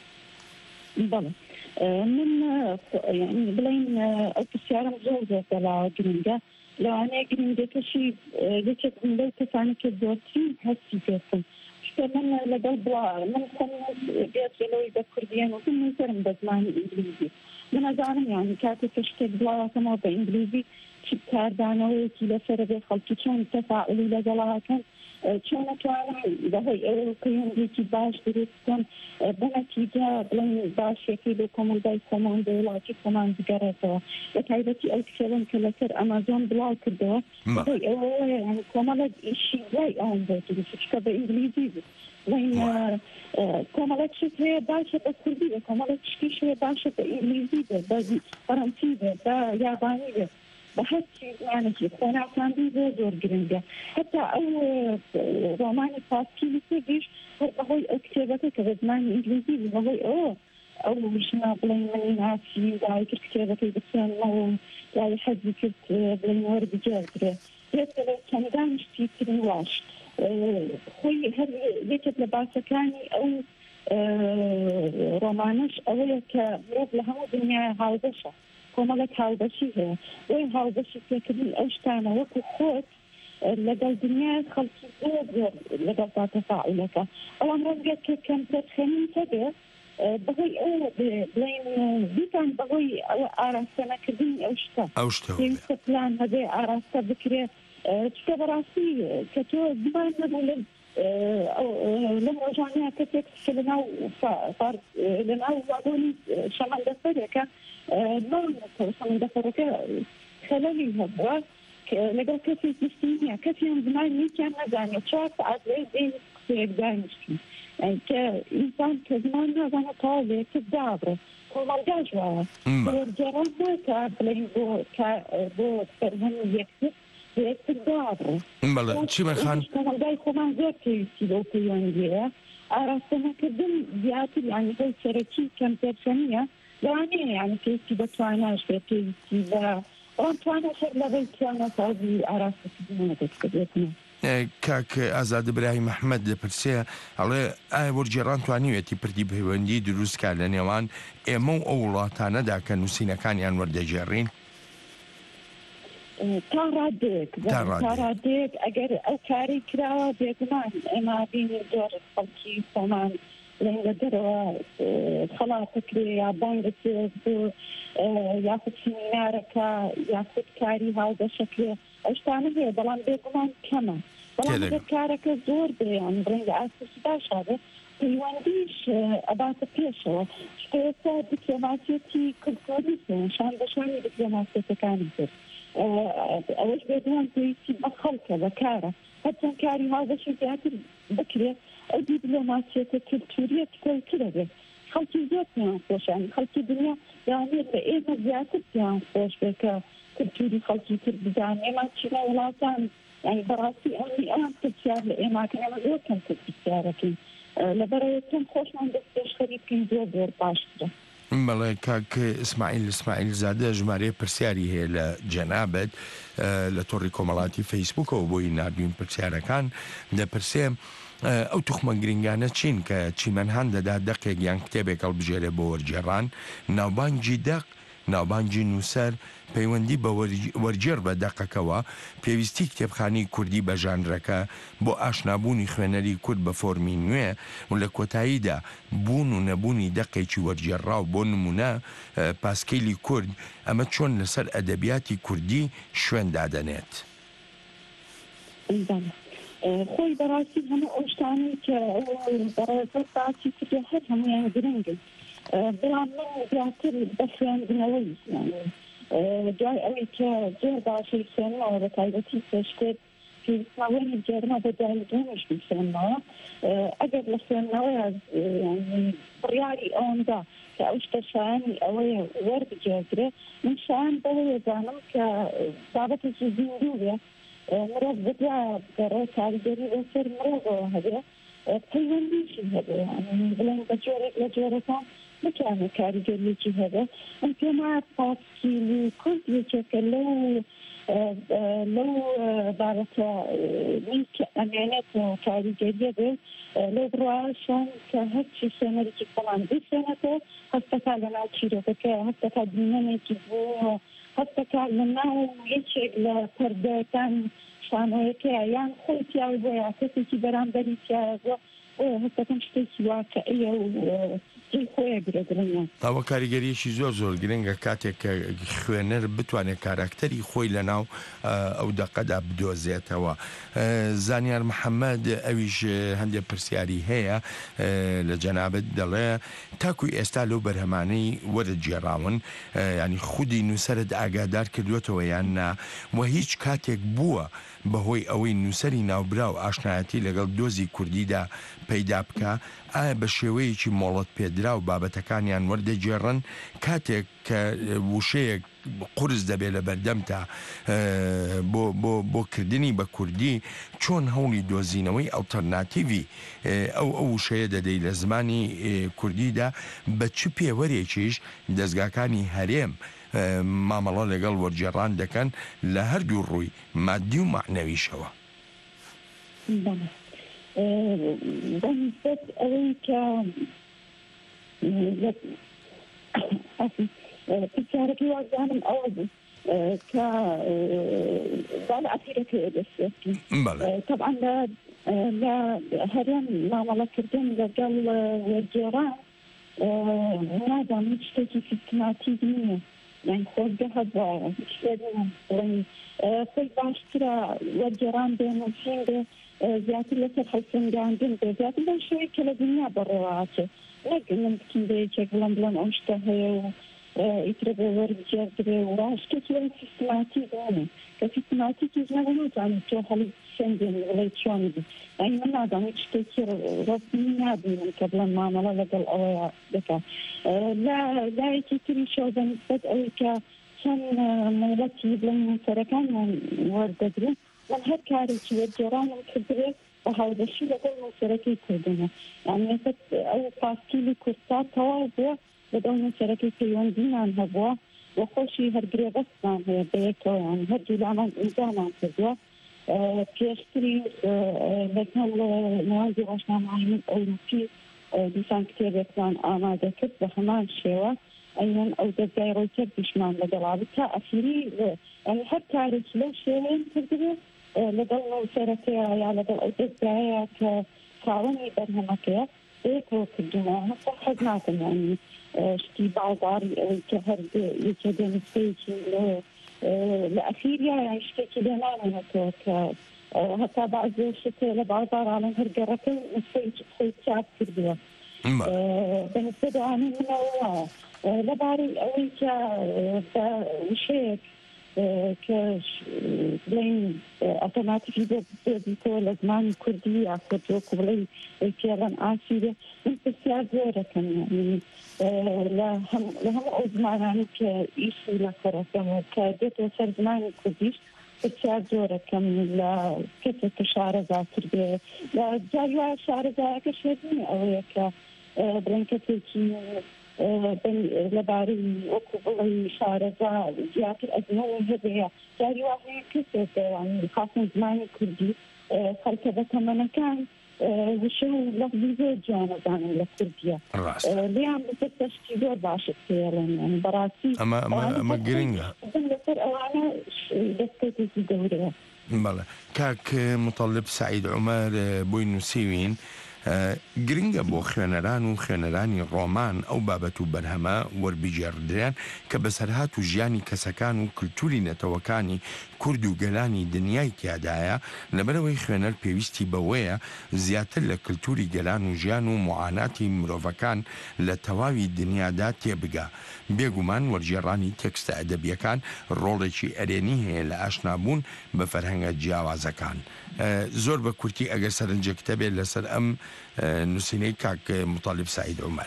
بەڵێ من بڵین ئەو پرسیارم زۆر زۆر بەڵاوە گرنگە لەوانەیە گرنگەکەشی یەکێک لەو کەسانی کە زۆرترین هەستی پێکەم من لەگەڵ بڵاو من خۆم بێت لەوەی بە کوردیان و من نزەرم بە زمانی ئینگلیزی من ئەزانم یانی کاتێک کە شتێک بڵاوەکەمەوە بە ئینگلیزی چی کاردانەوەیەکی لەسەر بێ خەڵکی چۆن تەفاعلی لەگەڵاکەن چۆن نەتوانم بەهۆی ئەوە پەیوەندێکی باش دروست بکەم بە نەتیجە بڵێن باشێکی بۆ کۆمەلگای خۆمان بە وڵاتی خۆمان بگەڕێتەوە بە تایبەتی ئەو کتێبم کە لەسەر ئەمازۆن بڵاو کردەوە بەهۆی ئەوە کۆمەڵێک ئیشی دوای ئەوم بۆ دروست چکە بە ئینگلیزی بوو وین کۆمەڵێک شت هەیە باشە بە کوردی بێ کۆمەڵێک شتیش هەیە باشە بە ئینگلیزی بێ بە فەڕەنسی بێ بە یابانی بێ بە هەر چیزانێکی خۆناساندی زۆر زۆر گرنگە هەتا ئەو ڕۆمانی فارسی نووسێکیش بەهۆی ئەو کتێبەکە کە بە زمانی ئینگلیزی بوو بەهۆی ئەوە ئەو ژنا بڵێن منی ناچی داوای کرد کتێبەکەی بخوێنمەوە داوای حەزی کرد بڵێن وەربگێڕدرێ پێکە لە چەندان شتی تری واش خۆی هەر یەکێک لە باسەکانی ئەو ڕۆمانش ئەوەیە کە مرۆڤ لە هەموو دنیای هاوبەشە کۆمەڵێک هاوبەشی هەیە وی هاوبەشی پێکردنی ئەو شتانە وەکو خۆت لەگەڵ دنیای خەڵکی زۆر زۆر لەگەڵ تا تەفاعولەکە ئەوان ڕەنگە کە کەم تەرخەمین هەبێ بەهۆی ئەوە بڵێن بیتان بەهۆی ئەوە ئاراستە نەکردنی ئەو شتە پێویستە پلان هەبێ ئاراستە بکرێ چکە بەڕاستی کە تۆ زمان نەبوو لەم ڕۆژانەیە کەسێک کە لەناو لەناو واگۆنی شەمەندەفەرێکە ناوێتەوە شەمەندەفەرەکە خەلەلی هەبووە لەگەڵ کەسێک گشتی نییە کەسیان زمان نیکیان نەزانێت چوار سەعات لێ دێنی قسەیەک دانیشتی کە ئینسان کە زمان نازانێت تەواو لە یەکتر دابڕێ کۆمەلگاش وایە وەرگێڕان ناکە بڵێن بۆ فەرهەمی یەکتر بەڵێ چیمە خان کۆمەلگای خۆمان زۆر پێویستی بەو پەیوەندیەیە ئاراستەمەکردن زیاتر یعنی بۆ سەرەکی کەم پێرسەنیە لەوانەیە یعنی پێویستی بە تواناش بێ پێویستی بە ئەوان توانە سەر لەبەی توانە سازی ئاراستەکردنەوە دەستکردێتنە. کاک ئازاد براهیم محەممەد دەپرسێ ئەڵێ ئایا وەرجێڕان توانیوێتی پردی پەیوەندی دروستکە لە نێوان ئێمە و ئەو وڵاتانەدا کە نووسینەکانیان وەردەجێڕین؟ تا ڕادێک تا ڕادێک ئەگەر ئەو کاری کراوە بێگومان ئێمە بینی زۆر خەڵکی خۆمان لەنگە دەرەوە خەڵاتەکرێ یا بانگەکرێت بۆ یاخود سیمینارەکە یاخود کاری هاوبەشەکرێ ئەو شتانە هەیە بەڵام بێگومان کەمە بەڵام ئەگەر کارەکە زۆر بێیان ڕەنگە ئاساسی باشادە پەیوەندیش ئەباتە پێشەوە شتێستا دیپلۆماسیەتی کلتوریزم شان بەشانی دیپلۆماسیەتەکانی کرد ئەوەش بێگومان پێویستی بە خەڵکە بەکارە هەرچەند کاری هاوبەشی زیاتر بکرێت ئەو دیپلۆماسیەتە کلتوریە کەوترە بێت خەڵکی زۆر پێیان خۆشان خەڵکی دنیا دەوانێت بە ئێمە زیاتر پێیان خۆش بێت کە کلتوری خەڵکی تر بزان ئێمە چینە وڵاتان یعنی بەڕاستی ئەوی ئەوان پرسیار لە ئێماکەن ئێمە زۆر کەم پرسیارەکەین لەبەرەوەی چەند خۆشمان دەست پێش خەریکین زۆر زۆر باشترە. بەڵێ کاک ئیسماعیل ئیسماعیل زادە ژمارەیە پرسیاری هەیە لە جەنابەت لە تۆڕی کۆمەڵاتی فەیسبووکەوە بۆی نردوین پرسیارەکان دەپرسێ ئەو توخمە گرنگانە چین کە چیمەنهان دەدا دەقێک یان کتێبێک هەڵبژێرێ بۆ وەرجێڕان ناوبانگی دەق ناوبانگی نووسەر پەیوەندی بە وەرجێر بە دەقەکەوە پێویستی کتێبخانی کوردی بە ژانرەکە بۆ ئاشنابوونی خوێنەری کورد بە فۆرمی نوێ و لە کۆتاییدا بوون و نەبوونی دەقێکی وەرجێڕاو بۆ نمونە پاسکەیلی کورد ئەمە چۆن لەسەر ئەدەبیاتی کوردی شوێن دادەنێت. خۆی بەڕاستی هەموو ئەو شتانی کە بەڕێزە باسی کردە هەر هەمویان گرنگن بەڵام من زیاتر بە خوێندنەوەی دوای ئەوەی کە زۆر باشی خوێنەوە بە تایبەتی پێشتر پێویستمەوەی جێرمە بە دوای دوێنش بخوێنەوە ئەگەر لە خوێندنەوەی بڕیاری ئەوەندا کە ئەو شتە شایانی ئەوەیە وەربگێدرێ من شایان بەوەیە زانم کە بابەتێکی زیندوویە مرۆڤ بگا بگەڕێ کاریگەری لەسەر مرۆڤەوە هەبێ پەیوەندیشی هەبێ بڵێن بە جۆرێک لە جۆرەکان بتوانێت کاریگەریەکی هەبێ ئەم پێما پاسکیلی کورد یەکێکە لەو لەو بابەتە نیکە ئەمێنێت کاریگەریە بێت لەو بڕایشان کە هەرچی سێنەرێکی خۆمان بسێنێتەوە هەستەکە لە ناو چیرۆکەکە هەستەکە دینەمێکی بوو هەستەکە لە ناو یەکێک لە پەردەکان شانۆیەکەیە یان خۆی پیاوی بۆ یا کەسێکی بەرامبەری پیاوە بۆ هەستەکەم شتێکی واقعیە و ئەوە کاریگەریەکی زۆر زۆر گرنگە کاتێک کە خوێنەر بتوانێت کاراکتەری خۆی لە ناو ئەو دەقەدا بدۆزێتەوە. زانیار محەممەد ئەویش هەندێک پرسیاری هەیە لە جەنابەت دەڵێ تاکوی ئێستا لەو بەرهەمانەی وەرە جێراون ینی خودی نووسەرت ئاگادار کردوێتەوە یان نا و هیچ کاتێک بووە بەهۆی ئەوەی نووسەری ناوبرا و ئاشنایەتی لەگەڵ دۆزی کوردیدا پەیدا بکە ئایا بە شێوەیەکی مۆڵەت پێدرا و بابەتەکانیان وەردەجێڕن کاتێک کە وشەیەک قورس دەبێت لە بەردەمتا بۆ کردنی بە کوردی چۆن هەوڵی دۆزینەوەی ئەڵتەرناتیڤی ئەو ئەو وشەیە دەدەی لە زمانی کوردیدا بە چ پێوەرێکیش دەستگاکانی هەرێم مامەڵە لەگەڵ وەرجێڕان دەکەن لە هەردوو ڕووی مادی و معنەویشەوە. بەنسبەت ئەوەی کە پرسیارەکەی وازانم ئەوە بوو کە باڵ ئەفیرەکە دەستێتی طبعا لە هەرێم مامەڵەکردن لەگەڵ وەرجێڕان نادام هیچ شتێکی سیستماتیک نییە یان خۆزگە هەبە خۆی باشترە وەرجێڕان بێ نووسین بێ زیاتر لەسەر خەڵسەنگاندن بێ زیاتر بە شێوەی کە لە دنیا بەڕێوەچێت نەک من بکین بە یەکێک بڵم بڵم ئەم شتە هەیە و ئیترە بێ وەربگێردرێ و ڕاشتێکی وەری سیستماتیک بڵێ کە سیستماتیکیش نەبوو ناتوانێت تۆ هەڵی سنگێن بڵێ چۆن بی ئەی من نادام هیچ شتێکی ڕۆستنی نابینم کە بڵێم مامەڵە لەگەڵ ئەوەیە دەکات لایەکی تریشەوە بەنسبەت ئەوەی کە چەند مۆڵەتی بڵێم نووسەرەکانیان وەردەگرن من هەر کارێکی وەرجێڕانم کردرێت بە هاودەشی لەگەڵ نووسەرەکەی کردنە یعنی ئەو پاسکیلی کورسا تەواو بووە لەگەڵ نووسەرەکەی پەیوەندیمان هەبووە وە خۆشی هەرگرێ بەستان هەیە بەیەکەوە یان هەردوو لامان ئیمزامان کردووە پێشتری لەگەڵ نێوازی ڕۆژنامەهای ئەوروپی دیسان کتێبێکمان ئامادە کرد بە هەمان شێوە ئەیان ئەو دەرگای ڕۆیتەردیشمان لەگەڵاوی تا ئەخیری ئەنی هەر کارێکی لەو شێوەیەن کردبێت لەگەڵ نووسەرەکەیە یا لەگەڵ ئەو دەستگایە کە خاوەنی بەرهەمەکەیە بەیەکەوە کردووە هەستا حەز ناکەم یعنی شتی بازاری ئەوەی کە هەر یەکێ دێنستەیەکی لە ئەخیریا یان شتێکی لێ نامێنێتەوە کە هەتا بەعزێ شتێ لە بازار ئاڵەن هەرگەڕەکەی نسبەیەکی خۆی چاپ کردووە بەنسبە دەوانەی منەوە لەبارەی ئەوەی کە بە وشەیەک کە بڵین ئۆتۆماتیکی بێتەوە لە زمانی کوردی یا کوردوەکو بڵێ پێڵەن ئاسیرە من پرسیار زۆرەکەم لە هەموو ئەو زمانانی کە ئیشی لەسەرەکەم کە دێتەوە سەر زمانی کوردیش پرسیار زۆرەکەم لە کەسێک کە شارەزاتر بێ لە جاری وایە شارەزایەکە شێدنی ئەوەیە کە بڵێن کەسێکی لەبارەی وەکو بڵێ شارەزا زیاتر ئەزمەوەی هەبەیە جاری وایە کەسێک خاصن زمانی کوردی خەڵکە بە تەمەنەکان وشە و لەفزی زۆر جوانەزانن لە کوردیە لیان بسەر تەشتی زۆر باشت پێڵێن بەڕاستی ئەمە گرنگە لەسەر ئەوانە دەستکەوتێکی گەورەیە بەڵێ کاک متەڵب سعید عومەر بۆی نووسیوین گرنگە بۆ خوێنەران و خوێنەرانی ڕۆمان ئەو بابەت و بەرهەمە وەربیجێڕدرێن کە بەسەرهات و ژیانی کەسەکان و کللتوری نەتەوەکانی کورد و گەلانی دنیای تیادایە لەبەرەوەی خوێنەر پێویستی بەوەیە زیاتر لە کللتوری گەلان و ژیان و معاناتی مرۆڤەکان لە تەواوی دنیادا تێبگا بێگومان وەرجێڕانی تێکستە ئەدەبیەکان ڕۆڵێکی ئەرێنی هەیە لە ئاشنابوون بە فەرهەنگە جیاوازەکان زۆر بە کورتی ئەگەر سەرنجەکتە بێت لەسەر ئەم نووسینەی کاک متەڵب سعید عومەر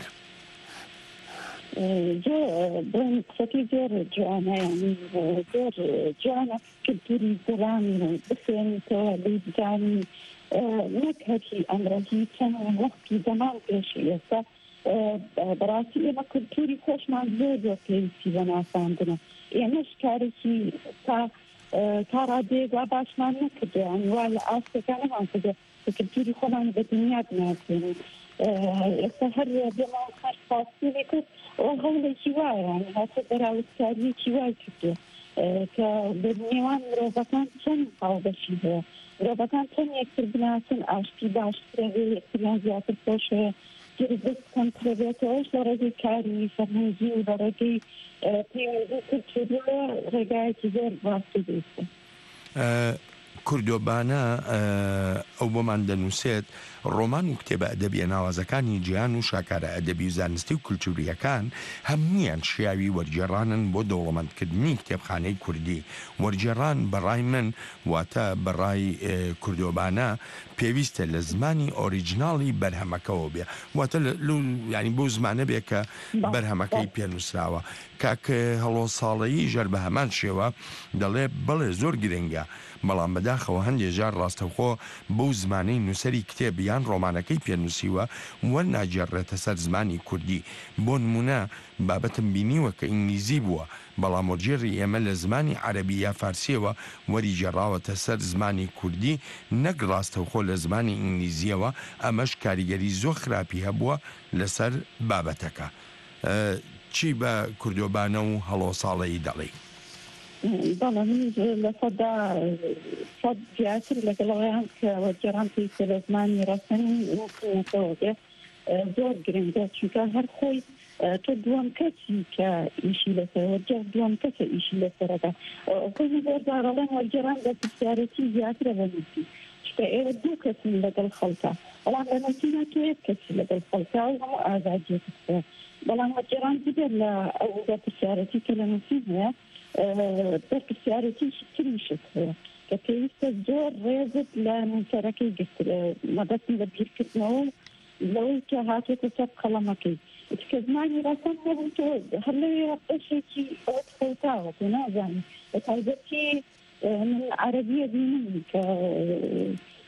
بڵێن قسەکەی زۆر جوانە زۆر جوانە کللتوری گەڵانی بخوێنیتەوە لێ بزانی نەک هەرکی ئەمڕۆهی چەند وەختی زەمان پێشی ئێستا بەڕاستی ئێمە کللتوری خۆشمان زۆر زۆر پێویستی بە ناساندنە ئێمەش کارێکی تا تا ڕادێک وا باشمان نەکردویان وا لە ئاستەکانەمان کردە کللتوری خۆمان بە دنیا بناسێنین ئێستا هەر بێمان هەر فاسیلی کرد ئەو هەوڵێکی وایە هاتە بەراوردکاریەکی وای کردووە کە بە نێوان مرۆڤەکان چەند هاوبەشی هەیە مرۆڤەکان چەند یەکتر بناسن ئاشتی باشترەوێ یەکتریان زیاتر خۆشەوە گربست کەمترەبێتەوەش لە ڕێگەی کاری فەرهەنگی و لە ڕێگەی پەیوەندی کللتوریە ڕێگایەکی زۆر باشی دەیستە کوردۆبانە ئەو بۆمان دەنووسێت ڕۆمان و کتێبە ئەدەبیە ناوازەکانی جیهان و شاکارە ئەدەبی و زانستی و کللتوریەکان هەمویان شیاوی وەرجێڕانن بۆ دەوڵەمەندکردنی کتێبخانەی کوردی وەرجێڕان بەڕای من واتە بەڕای کوردۆبانە پێویستە لە زمانی ئۆریجیناڵی بەرهەمەکەەوە بێ واتە ینی بۆ زمانە بێ کە بەرهەمەکەی پێنووسراوە کاک هەڵۆ ساڵەیی ژەر بە هەمان شێوە دەڵێ بەڵێ زۆر گرنگە بەڵام بەداخەوە هەندێک جار ڕاستەوخۆ بەو زمانەی نووسری کتێبیان ڕۆمانەکەی پێنووسیوە وەر ناجێڕێتە سەر زمانی کوردی بۆ نمونە بابەتم بینیوە کە ئینگلیزی بووە بەڵام وەرجێڕی ئێمە لە زمانی عەرەبی یا فارسیەوە وەری جێڕاوەتە سەر زمانی کوردی نەک ڕاستەوخۆ لە زمانی ئینگلیزیەوە ئەمەش کاریگەری زۆر خراپی هەبووە لەسەر بابەتەکە چی بە کوردۆبانە و هەڵۆ ساڵەیی دەڵێ بەڵێ من لە سەدا سەد زیاتر لەگەڵەوەیان کە وەرجێڕان پێویستە لە زمانی ڕاستەنی نەتەوە بێ زۆر گرنگە چونکە هەر خۆی تۆ دووەم کەسی کە ئیشی لەسەر وەرجێڕ دووەم کەسە ئیشی لەسەرەکە خۆی زۆر جارەڵێن وەرجێڕان بە پرسیارەتی زیاترە بە نووسی چونکە ئێوە دوو کەسین لەگەڵ خەڵکە بەڵام لە نووسینە تۆ یەک کەسی لەگەڵ خەڵکە و هەموو ئازادیەکە بەڵام وەرجێڕان ببێت لە ئەو بە پرسیارەتی کە لە نووسین هەیە بە پرسیارەتی تریشت هەیە کە پێویستە زۆر ڕێزت لە نووسەرەکەی گرترە مەبەستی لە بیرکردنەوە لەوەی کە هاتێتە سەر قەڵەمەکەی کە زمانی ڕاستان نەبوو تۆ هەر لەوێ بەشێکی ئەوەت خەوتاوە تۆ نازانی بە تایبەتی من عەرەبیە بینم کە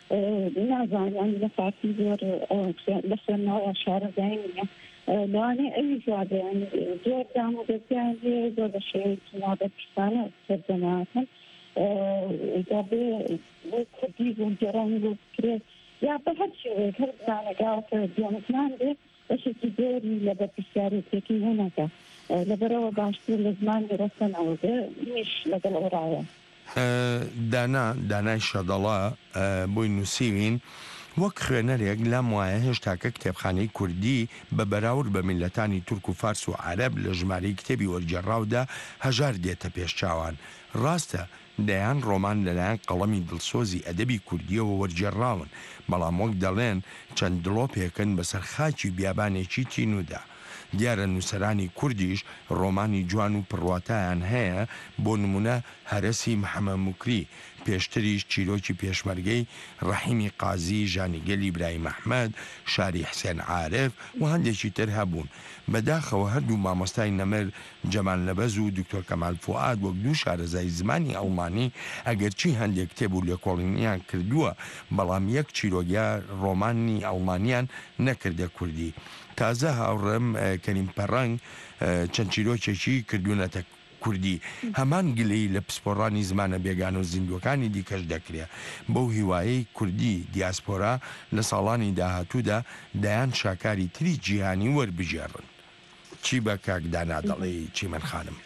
نازانیان لە فارسی زۆر لە خوێندنەوە شارەزایی نییە لەوانەیە ئەوی جوابیان زۆر دام و دەستیان هەیە زۆر بە شێوەیەکی نابەت پرسانە سەردەماتن بێ بۆ کوردی بۆ گەڕانی بۆ بکرێت یا بە هەر شێوەیەک هەر زانەگاوکە دیۆمەزمان بێ بەشێکی زۆری لە بەرپرسیارەتێکی هەنەکە لەبەرەوە باشتر لە زمانی ڕستنەوە بێ نیش لەگەڵ ئەوڕایە دانا دانای شەدەڵا بۆی نووسیوین وەک خوێنەرێک لام وایە هێشتاکە کتێبخانەی کوردی بە بەراورد بە میلەتانی تورک و فارس و عەرەب لە ژمارەی کتێبی وەرگێڕاودا هەژار دێتە پێشچاوان. ڕاستە دەیان ڕۆمان لەلایەن قەڵەمی دڵسۆزی ئەدەبی کوردیەوە وەرگێڕاون، بەڵام وەک دەڵێن چەند دڵۆپێکن بەسەر خاچی بیابانێکی تینودا. دیارە نووسەرانی کوردیش ڕۆمانی جوان و پڕواتایان هەیە، بۆ نمونە هەرەسی محەممەد موکری، پێشتریش چیرۆکی پێشمەرگەی ڕەحیمی قازی، ژانیگەلی ئیبراهیم ئەحمەد، شاری حسێن عارف و هەندێکی تر هەبوون. بەداخەوە هەردوو مامۆستای نەمر جەمال نەبەز و دکتۆر کەمال فوئاد وەک دوو شارەزای زمانی ئەڵمانی ئەگەرچی هەندێک کتێب و لێکۆڵینیان کردووە، بەڵام یەک چیرۆگیا ڕۆمانی ئەڵمانیان نەکردە کوردی. تازە هاوڕێم کەریم پەڕەنگ چەند چیرۆکێکی کردوونەتە کوردی، هەمان گلەی لە پسپۆڕانی زمانە بێگان و زیندوەکانی دیکەش دەکرێت. بەو هیوایەی کوردی دیاسپۆرا لە ساڵانی داهاتوودا دایان شاکاری تری جیهانی وەربژێڕن. چی بە کاکدانا دەڵێ چیمەن خانم؟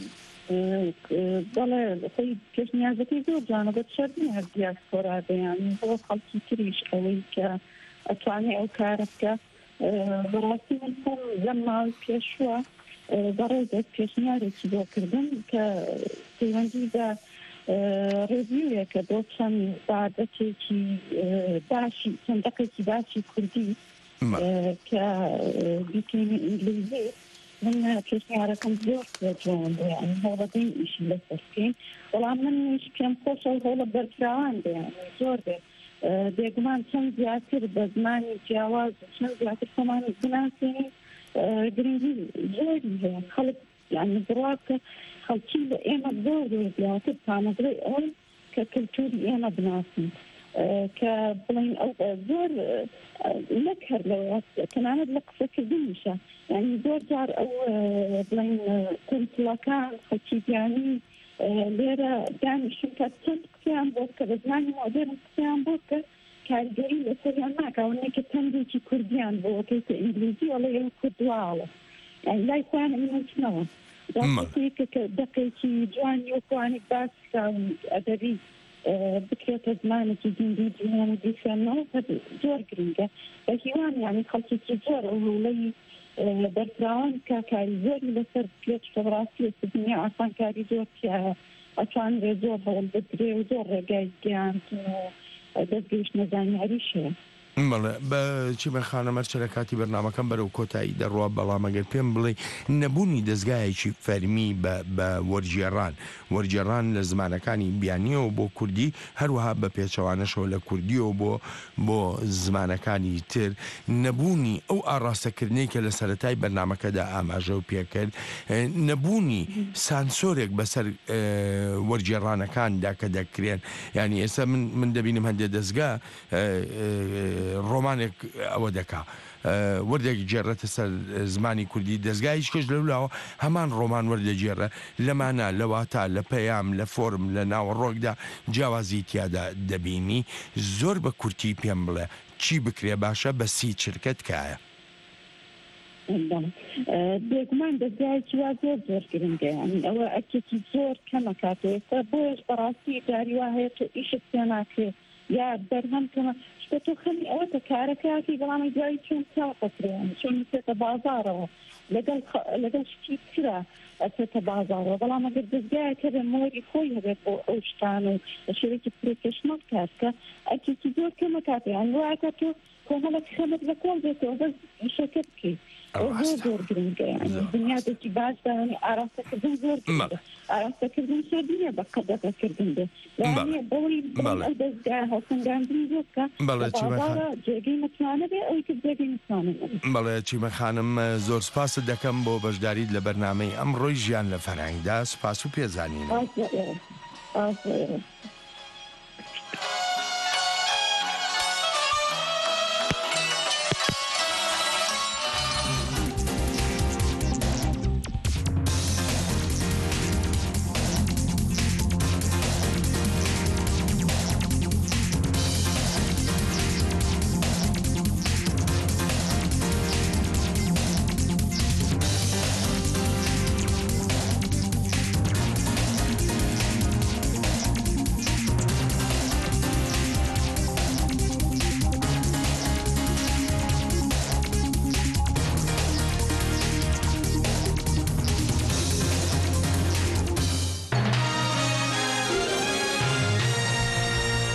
بەڵێ خۆی پێشنیازەکەی زۆر جانەبەت شەرنی هەر دیاسپۆرا بەیانی بۆ خەڵکی تریش ئەوەی کە ئەتوانێ ئەو کارە بکە. بەڕاستی من خۆم لەم ماوەی پێشووە بەڕێزە پێشنیارێکی بۆ کردم کە پەیوەندی بە ڕێڤیوێکە بۆ چەند بابەتێکی باشی چەندەقێکی باشی کوردی کە بیکەینی ئینگلیزی من پێشنیارەکەم زۆر جوان بێ هەوڵەدەی ئیشی لەسەر بکەین، بەڵام منیش پێم خۆشە هەوڵە بەرکراوان بێ زۆر بێ بێگومان چەند زیاتر بە زمانی جیاواز چەند زیاتر خۆمانی بناسیین گرنگی زۆری هەیە. خەڵک یعنی بڕاکە خەڵکی لە ئێمە زۆر زیاتر پامەزرەی ئەوەی کە کلتوری ئێمە بناسین کە بڵین ئەو زۆر نەک هەر لەوە تەنانەت لە قسەکردنیشە، یعنی زۆر جار ئەو بڵین کونسڵەکان خەڵکییانی لێرە دانیشن کە چەند قسەیان بۆ بکە بە زمانی مۆدێرن قسەیان بۆ بکە کارگەری لەسەریان ناکەونێکە تەندێکی کوردیان بۆ وەکەیتە ئینگلیزی ئەڵێ ئێوە کوردواڵە، یعنی لای خۆیان ئەمینەوە داکە دەقێکی جوانی وەکوانی باسکاون ئەدەبی بکرێتە زمانێکی دیندی جیهان و دیخێنەوە زۆر گرنگە بە هیوان یعنی خەڵکێکی زۆر ئەوڵەی بەرپراوان کە کاری زۆری لەسەر بکرێت شەڕاستی سدنیا ئاسانکاری زۆر پیاە ئەتوانرێ زۆر هەوڵ بدرێ و زۆر ڕێگای گیانتن و دەستگەیشت نەزانیاریشەیە. بەڵێ بە چی بە خانەمەر چرە کاتی بەرنامەکەم بەرەو کۆتایی دەڕوا، بەڵام ئەگەر پێم بڵێ نەبوونی دەستگایەکی فەرمی بە وەرگێڕان وەرگێڕان لە زمانەکانی بیانیەوە بۆ کوردی هەروەها بە پێچەوانەشەوە لە کوردیەوە بۆ بۆ زمانەکانی تر نەبوونی ئەو ئاڕاستەکردنەی کە لە سەرەتای بەرنامەکەدا ئاماژە و پێکرد، نەبوونی سانسۆرێک بەسەر وەرگێڕانەکاندا کە دەکرێن. یعنی ئێستا من دەبینم هەندێک دەستگا ڕۆمانێک ئەوە دەکا وەردێک جێڕێتە سەر زمانی کوردی، دەستگایش کەش لەولاوە هەمان ڕۆمان وەردەجێڕە لەمانە لەواتە لە پەیام لە فۆرم لە ناوەڕۆکدا جیاوازی تیادا دەبینی. زۆر بە کورتی پێم بڵێ چی بکرێ باشە بە سی چرکت کایە؟ بێگومان دەستگایکی وا زۆر زۆر گرنگە، ئەوە ئەکێکی زۆر کەمە کاتێستا بۆیش بەڕاستی داری وا هەیە تۆ ئیشت پێ ناکرێت یا بەرهەم کەمە شتە تۆ خەمی ئەوەتە کارەکەی بەڵامی دوایی چۆن چاقەکرێن چۆن بچێتە بازارەوە لەگەڵ شتی ترە ئەچێتە بازارەوە، بەڵام ئەگەر دەستگایەکە بێ مۆری خۆی هەبێت بۆ ئەو شتان و شێوەیەکی پرۆفێشنەڵ کاتکە ئەکێکی زۆر کەمە کاتێ یان وایە تۆ کۆمەڵک خەمت لە کۆڵ بێتەوە بەس ئیشەکە بکەیت. زۆر زۆر گرنگە، یعنی بنیادێکی باش داوانی ئاراستەکردن زۆر گرنگە. ئاراستەکردن شەردینە بە قەدەغەکردن بێ لەوانەیە بەوەی ئەو دەستگا هەڵسەنگاندنی زۆر بکە بازارە جێگەی متوانە بێ ئەوەی کە جێگەی متوانە بێ. بەڵێ چیمە خانم زۆر سپاست دەکەم بۆ بەشداریت لە بەرنامەی ئەمڕۆی ژیان لە فەرهەنگدا. سپاس و پێزانینە.